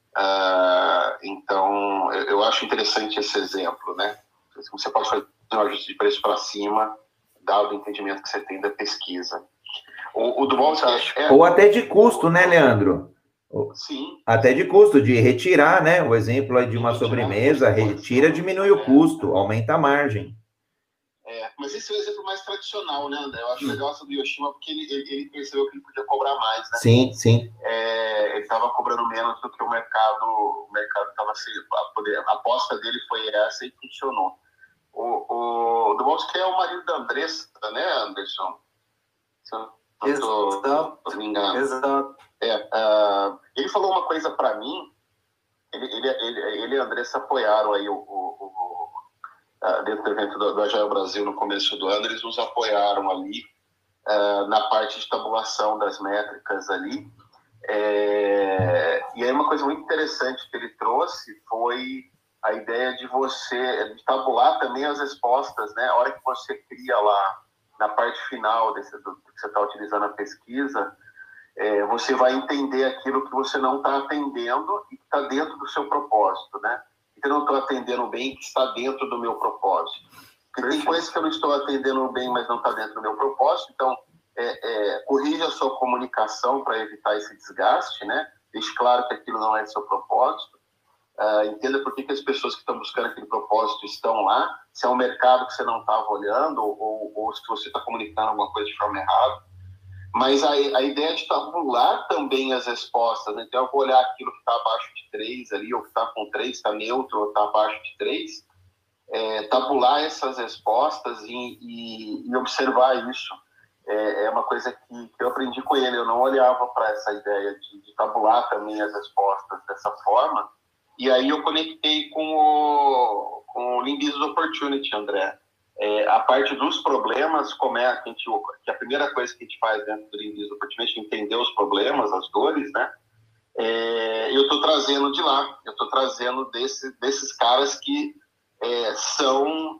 Então eu acho interessante esse exemplo, né? Você pode fazer um ajuste de preço para cima, dado o entendimento que você tem da pesquisa. O Duval,
ou até de custo, né, Leandro?
Sim.
Até de custo, de retirar, né? O exemplo é de uma sobremesa, retira, diminui o custo, aumenta a margem.
Mas esse é o exemplo mais tradicional, né, André? Eu acho legal essa do Yoshima, porque ele percebeu que ele podia cobrar mais, né?
Sim, sim.
Ele estava cobrando menos do que o mercado estava a aposta dele foi essa e funcionou. O Dubowski é o marido da Andressa, né, Anderson?
Exato.
Me engano.
Exato.
Ele falou uma coisa para mim, ele e a Andressa apoiaram aí dentro do evento do Agile Brasil no começo do ano, eles nos apoiaram ali na parte de tabulação das métricas ali. E aí uma coisa muito interessante que ele trouxe foi a ideia de tabular também as respostas, né? A hora que você cria lá na parte final do que você está utilizando a pesquisa, você vai entender aquilo que você não está atendendo e que está dentro do seu propósito, né? Que eu não estou atendendo bem, que está dentro do meu propósito. Porque tem coisas que eu não estou atendendo bem, mas não está dentro do meu propósito. Então, corrija a sua comunicação para evitar esse desgaste, né? Deixe claro que aquilo não é seu propósito. Entenda por que as pessoas que estão buscando aquele propósito estão lá. Se é um mercado que você não estava olhando ou se você está comunicando alguma coisa de forma errada. Mas a ideia de tabular também as respostas, né? Então eu vou olhar aquilo que está abaixo de 3 ali, ou que está com 3, está neutro, ou está abaixo de 3, tabular essas respostas e observar isso. É uma coisa que eu aprendi com ele, eu não olhava para essa ideia de tabular também as respostas dessa forma, e aí eu conectei com o Lean Business Opportunity, André. A parte dos problemas, que a primeira coisa que a gente faz dentro do Lean Business Opportunity é entender os problemas, as dores, né? Eu estou trazendo de lá, eu estou trazendo desses caras que são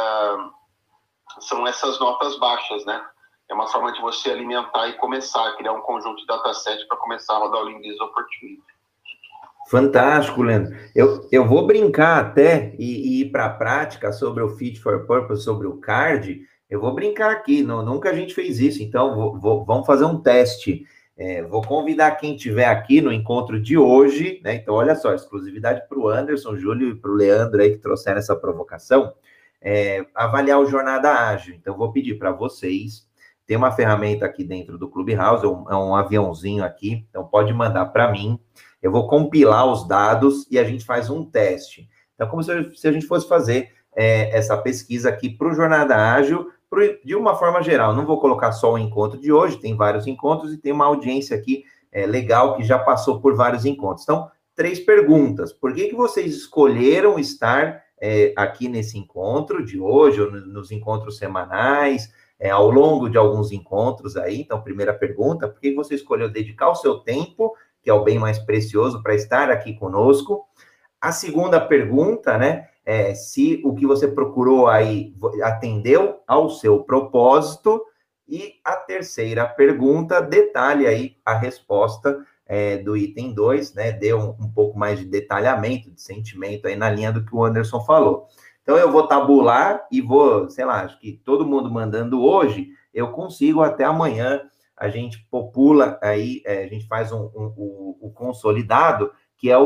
essas notas baixas, né? É uma forma de você alimentar e começar a criar um conjunto de dataset para começar a rodar o Lean Business Opportunity.
Fantástico, Leandro. Eu vou brincar até e ir para a prática sobre o Fit for Purpose, sobre o CARD. Eu vou brincar aqui, nunca a gente fez isso, então vamos fazer um teste. Vou convidar quem estiver aqui no encontro de hoje, né? Então, olha só, exclusividade para o Anderson, Júlio e para o Leandro aí que trouxeram essa provocação, avaliar o Jornada Ágil. Então, vou pedir para vocês, tem uma ferramenta aqui dentro do Clubhouse, é um aviãozinho aqui, então pode mandar para mim. Eu vou compilar os dados e a gente faz um teste. Então, como se a gente fosse fazer essa pesquisa aqui para o Jornada Ágil, de uma forma geral. Não vou colocar só o encontro de hoje, tem vários encontros e tem uma audiência aqui legal que já passou por vários encontros. Então, 3 perguntas. Por que vocês escolheram estar aqui nesse encontro de hoje, ou nos encontros semanais, ao longo de alguns encontros aí? Então, primeira pergunta, por que você escolheu dedicar o seu tempo, que é o bem mais precioso, para estar aqui conosco? A segunda pergunta, né, se o que você procurou aí atendeu ao seu propósito. E a terceira pergunta, detalhe aí a resposta do item 2, né, dê um pouco mais de detalhamento, de sentimento aí na linha do que o Anderson falou. Então, eu vou tabular e vou, sei lá, acho que todo mundo mandando hoje, eu consigo até amanhã, a gente popula aí, a gente faz o consolidado, que é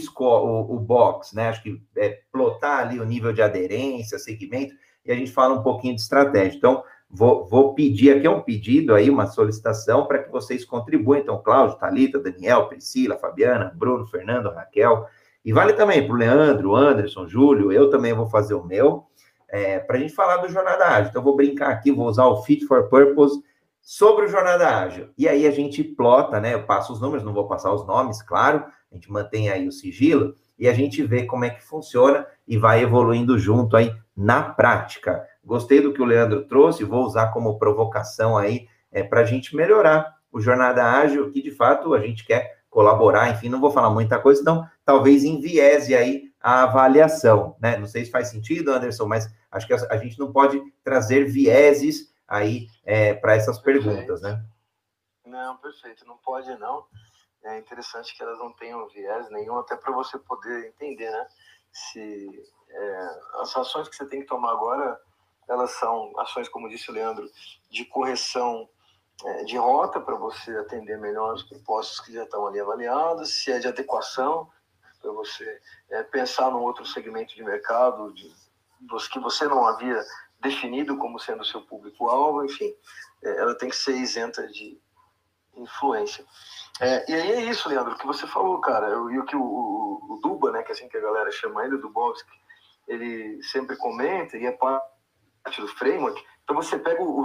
o box, né? Acho que é plotar ali o nível de aderência, segmento, e a gente fala um pouquinho de estratégia. Então, vou pedir aqui, é um pedido aí, uma solicitação para que vocês contribuam. Então, Cláudio, Thalita, Daniel, Priscila, Fabiana, Bruno, Fernando, Raquel, e vale também para o Leandro, Anderson, Júlio, eu também vou fazer o meu, para a gente falar do Jornada Ágil. Então, eu vou brincar aqui, vou usar o Fit for Purpose sobre o Jornada Ágil. E aí a gente plota, né? Eu passo os números, não vou passar os nomes, claro, a gente mantém aí o sigilo, e a gente vê como é que funciona e vai evoluindo junto aí na prática. Gostei do que o Leandro trouxe, vou usar como provocação aí para a gente melhorar o Jornada Ágil, que de fato a gente quer colaborar, enfim, não vou falar muita coisa, então talvez enviese aí a avaliação, né? Não sei se faz sentido, Anderson, mas acho que a gente não pode trazer vieses aí para essas perguntas, né?
Não, perfeito, não pode não. É interessante que elas não tenham viés nenhum, até para você poder entender, né? Se as ações que você tem que tomar agora, elas são ações, como disse o Leandro, de correção de rota para você atender melhor os propósitos que já estão ali avaliados, se é de adequação para você pensar num outro segmento de mercado dos que você não havia definido como sendo o seu público-alvo, enfim, ela tem que ser isenta de influência. E aí é isso, Leandro, o que você falou, cara, e o que o Duba, né, que é assim que a galera chama ele, o Dubovski, ele sempre comenta, e é parte do framework. Então você pega o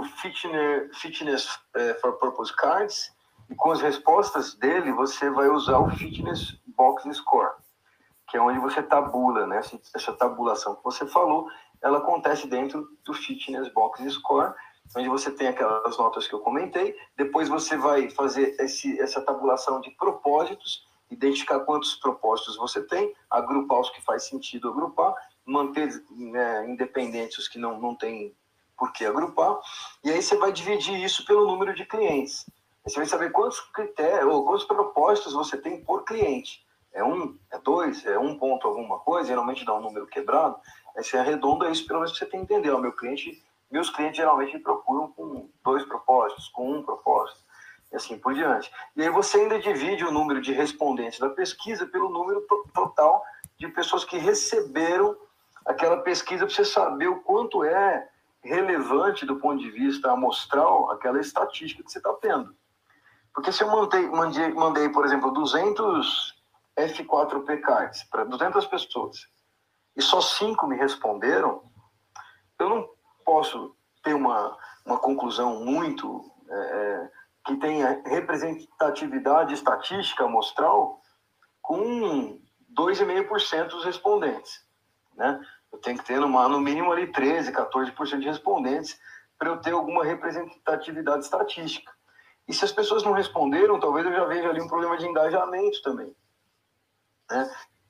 Fitness for Purpose Cards, e com as respostas dele, você vai usar o Fitness Box Score, que é onde você tabula, né, essa tabulação que você falou, ela acontece dentro do Fitness Box Score, onde você tem aquelas notas que eu comentei, depois você vai fazer essa tabulação de propósitos, identificar quantos propósitos você tem, agrupar os que faz sentido agrupar, manter independentes os que não tem por que agrupar, e aí você vai dividir isso pelo número de clientes. Aí você vai saber quantos critérios, ou quantos propósitos você tem por cliente. É 1, é 2, é 1 ponto alguma coisa, geralmente dá um número quebrado, aí você arredonda isso pelo menos para você tem que entender, meus clientes geralmente me procuram com 2 propósitos, com 1 propósito, e assim por diante. E aí você ainda divide o número de respondentes da pesquisa pelo número total de pessoas que receberam aquela pesquisa, para você saber o quanto é relevante do ponto de vista amostral aquela estatística que você está tendo. Porque se eu mandei, por exemplo, 200 F4P cards para 200 pessoas e só 5 me responderam, eu não posso ter uma conclusão muito que tenha representatividade estatística amostral com 2,5% dos respondentes, né? Eu tenho que ter no mínimo ali 13%, 14% de respondentes para eu ter alguma representatividade estatística. E se as pessoas não responderam, talvez eu já veja ali um problema de engajamento também, né?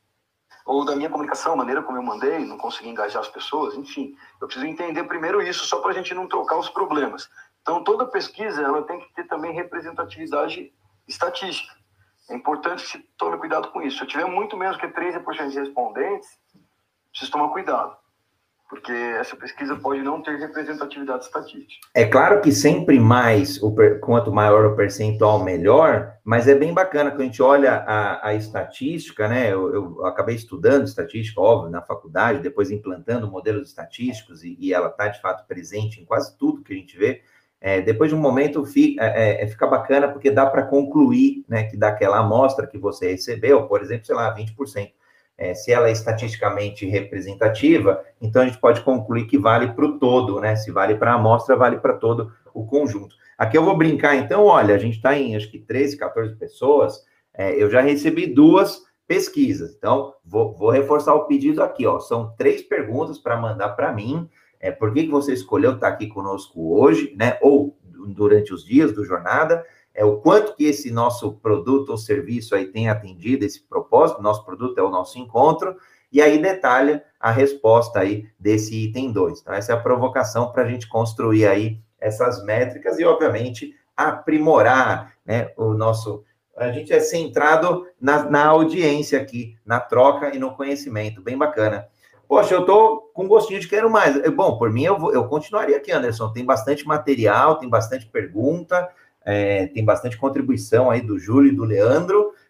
Ou da minha comunicação, a maneira como eu mandei, não consegui engajar as pessoas, enfim. Eu preciso entender primeiro isso, só para a gente não trocar os problemas. Então, toda pesquisa ela tem que ter também representatividade estatística. É importante que se tome cuidado com isso. Se eu tiver muito menos que 13% de respondentes, preciso tomar cuidado, porque essa pesquisa pode não ter representatividade estatística.
É claro que sempre mais, quanto maior o percentual, melhor, mas é bem bacana quando a gente olha a estatística, né? Eu acabei estudando estatística, óbvio, na faculdade, depois implantando modelos estatísticos, e ela está, de fato, presente em quase tudo que a gente vê. Depois de um momento, fica bacana, porque dá para concluir, né, que daquela amostra que você recebeu, por exemplo, sei lá, 20%. Se ela é estatisticamente representativa, então a gente pode concluir que vale para o todo, né? Se vale para a amostra, vale para todo o conjunto. Aqui eu vou brincar, então, olha, a gente está em, acho que 13, 14 pessoas, eu já recebi 2 pesquisas, então vou reforçar o pedido aqui, ó, são 3 perguntas para mandar para mim, por que você escolheu estar aqui conosco hoje, né? Ou durante os dias do Jornada, o quanto que esse nosso produto ou serviço aí tem atendido esse propósito, nosso produto é o nosso encontro, e aí detalha a resposta aí desse item 2. Então, essa é a provocação para a gente construir aí essas métricas e, obviamente, aprimorar, né, o nosso... A gente é centrado na audiência aqui, na troca e no conhecimento, bem bacana. Poxa, eu tô com gostinho de quero mais. Bom, por mim, eu continuaria aqui, Anderson, tem bastante material, tem bastante pergunta... tem bastante contribuição aí do Júlio e do Leandro,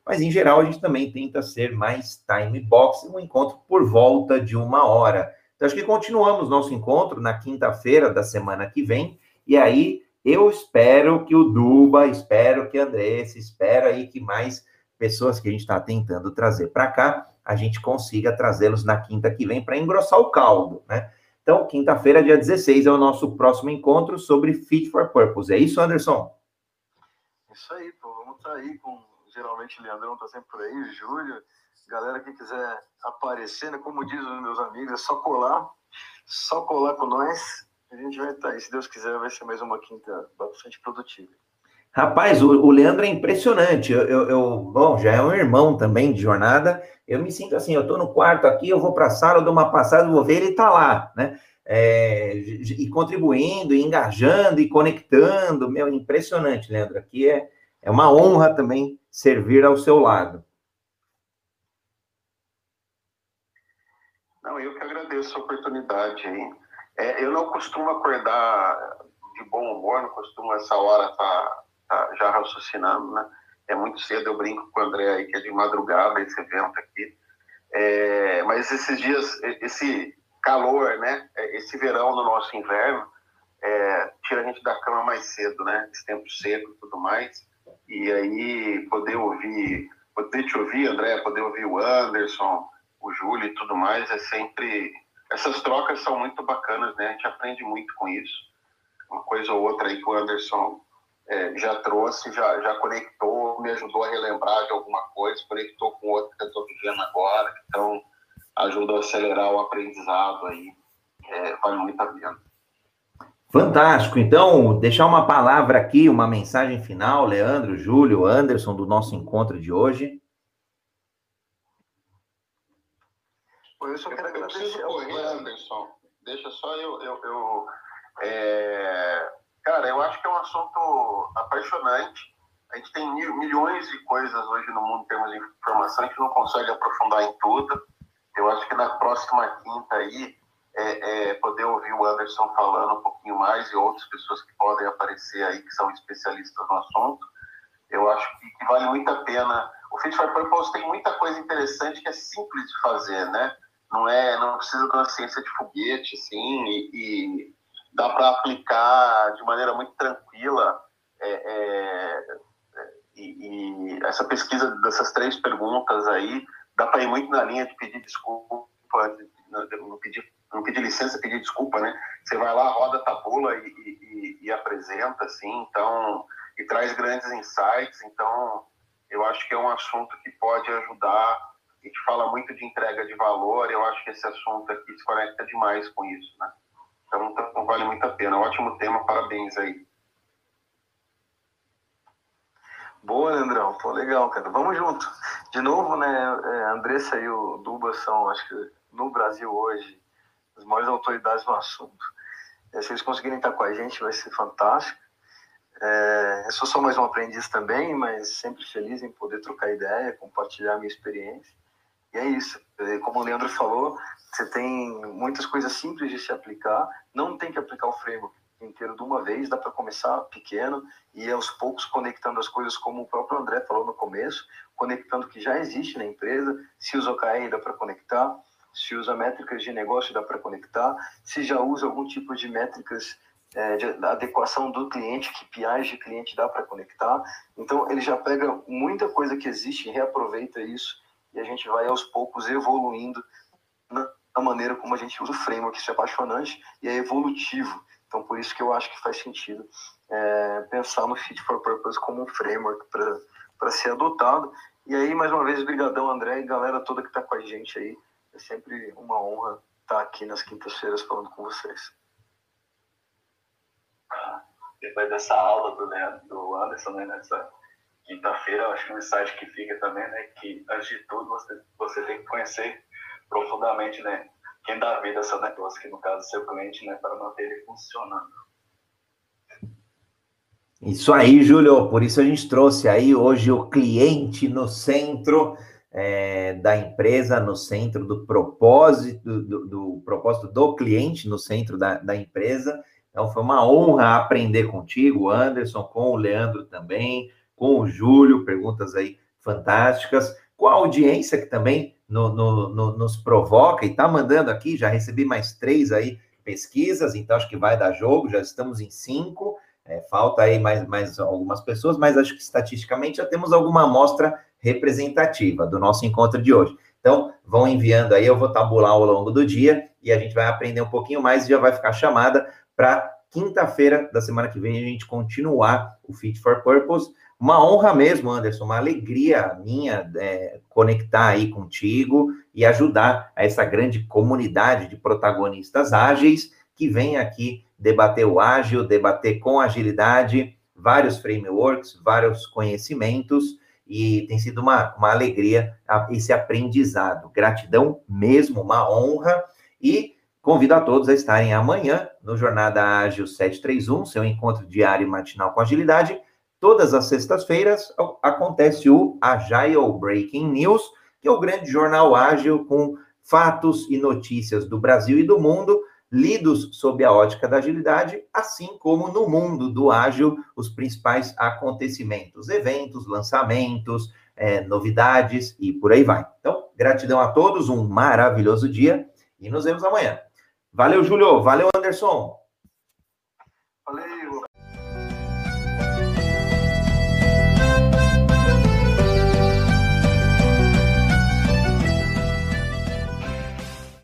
mas em geral a gente também tenta ser mais time box, um encontro por volta de 1 hora. Então acho que continuamos nosso encontro na quinta-feira da semana que vem, e aí eu espero que o Duba, espero que a Andressa, espero aí que mais pessoas que a gente está tentando trazer para cá, a gente consiga trazê-los na quinta que vem para engrossar o caldo, né? Então, quinta-feira, dia 16, é o nosso próximo encontro sobre Fit for Purpose. É isso, Anderson?
Isso aí, pô. Vamos estar aí com, geralmente, o Leandrão tá sempre por aí, o Júlio. Galera que quiser aparecer, né? Como dizem os meus amigos, é só colar com nós. A gente vai estar aí. Se Deus quiser, vai ser mais uma quinta bastante produtiva.
Rapaz, o Leandro é impressionante. Bom, já é um irmão também de jornada. Eu me sinto assim, eu estou no quarto aqui, eu vou para a sala, eu dou uma passada, vou ver, ele está lá, né? E contribuindo, e engajando, e conectando. Meu, impressionante, Leandro. Aqui é uma honra também servir ao seu lado.
Não, eu que agradeço a oportunidade aí. Eu não costumo acordar de bom humor, não costumo essa hora estar já raciocinando, né? É muito cedo, eu brinco com o André aí, que é de madrugada esse evento aqui. Mas esses dias, esse calor, né? Esse verão no nosso inverno, tira a gente da cama mais cedo, né? Esse tempo seco e tudo mais. E aí, poder te ouvir, André, poder ouvir o Anderson, o Júlio e tudo mais, é sempre... Essas trocas são muito bacanas, né? A gente aprende muito com isso. Uma coisa ou outra aí que o Anderson já trouxe, já conectou, me ajudou a relembrar de alguma coisa, conectou com outra que eu estou vivendo agora, então ajuda a acelerar o aprendizado aí, vale muito a pena.
Fantástico, então, deixar uma palavra aqui, uma mensagem final, Leandro, Júlio, Anderson, do nosso encontro de hoje.
Eu só quero agradecer ao
Anderson, deixa só cara, eu acho que é um assunto apaixonante. A gente tem milhões de coisas hoje no mundo em termos de informação, a gente não consegue aprofundar em tudo. Eu acho que na próxima quinta aí, poder ouvir o Anderson falando um pouquinho mais e outras pessoas que podem aparecer aí, que são especialistas no assunto, eu acho que vale muito a pena. O Fit for Purpose tem muita coisa interessante que é simples de fazer, né? Não precisa de uma ciência de foguete, assim, e dá para aplicar de maneira muito tranquila. E essa pesquisa dessas 3 perguntas aí, dá para ir muito na linha de pedir desculpa, não pedir licença, pedir desculpa, né? Você vai lá, roda a tabula e apresenta, assim, então, e traz grandes insights. Então, eu acho que é um assunto que pode ajudar. A gente fala muito de entrega de valor, eu acho que esse assunto aqui se conecta demais com isso, né? Então vale muito a pena. Ótimo tema, parabéns aí.
Boa, Leandrão. Pô, legal, cara. Vamos junto. De novo, né, a Andressa e o Duba são, acho que no Brasil hoje, as maiores autoridades no assunto. Se eles conseguirem estar com a gente, vai ser fantástico. Eu sou só mais um aprendiz também, mas sempre feliz em poder trocar ideia, compartilhar a minha experiência. E é isso. Como o Leandro falou, você tem muitas coisas simples de se aplicar. Não tem que aplicar o framework inteiro de uma vez, dá para começar pequeno e aos poucos conectando as coisas, como o próprio André falou no começo, conectando o que já existe na empresa. Se usa OKR, dá para conectar. Se usa métricas de negócio, dá para conectar. Se já usa algum tipo de métricas de adequação do cliente, KPIs de cliente, dá para conectar. Então, ele já pega muita coisa que existe e reaproveita isso, e a gente vai aos poucos evoluindo na maneira como a gente usa o framework. Isso é apaixonante e é evolutivo. Então, por isso que eu acho que faz sentido pensar no Fit for Purpose como um framework para ser adotado. E aí, mais uma vez, brigadão, André, e galera toda que está com a gente aí. É sempre uma honra estar aqui nas quintas-feiras falando com vocês.
Depois dessa aula do Anderson, né, nessa quinta-feira, eu acho que o insight que fica também, né, que antes de tudo você tem que conhecer profundamente, né, quem dá vida a seu negócio, que no caso é seu cliente, né, para manter ele funcionando.
Isso aí, Júlio, por isso a gente trouxe aí hoje o cliente no centro da empresa, no centro do propósito, do propósito do cliente, no centro da empresa. Então, foi uma honra aprender contigo, Anderson, com o Leandro também, com o Júlio, perguntas aí fantásticas, com a audiência que também nos provoca e está mandando aqui, já recebi mais 3 aí pesquisas, então acho que vai dar jogo, já estamos em 5, falta aí mais algumas pessoas, mas acho que estatisticamente já temos alguma amostra representativa do nosso encontro de hoje. Então, vão enviando aí, eu vou tabular ao longo do dia e a gente vai aprender um pouquinho mais e já vai ficar chamada para quinta-feira da semana que vem a gente continuar o Fit for Purpose. Uma honra mesmo, Anderson, uma alegria minha conectar aí contigo e ajudar a essa grande comunidade de protagonistas ágeis que vem aqui debater o ágil, debater com agilidade, vários frameworks, vários conhecimentos, e tem sido uma alegria esse aprendizado. Gratidão mesmo, uma honra, e convido a todos a estarem amanhã no Jornada Ágil 731, seu encontro diário e matinal com agilidade. Todas as sextas-feiras acontece o Agile Breaking News, que é o grande jornal ágil com fatos e notícias do Brasil e do mundo, lidos sob a ótica da agilidade, assim como no mundo do ágil, os principais acontecimentos, eventos, lançamentos, novidades e por aí vai. Então, gratidão a todos, um maravilhoso dia e nos vemos amanhã. Valeu, Júlio. Valeu, Anderson.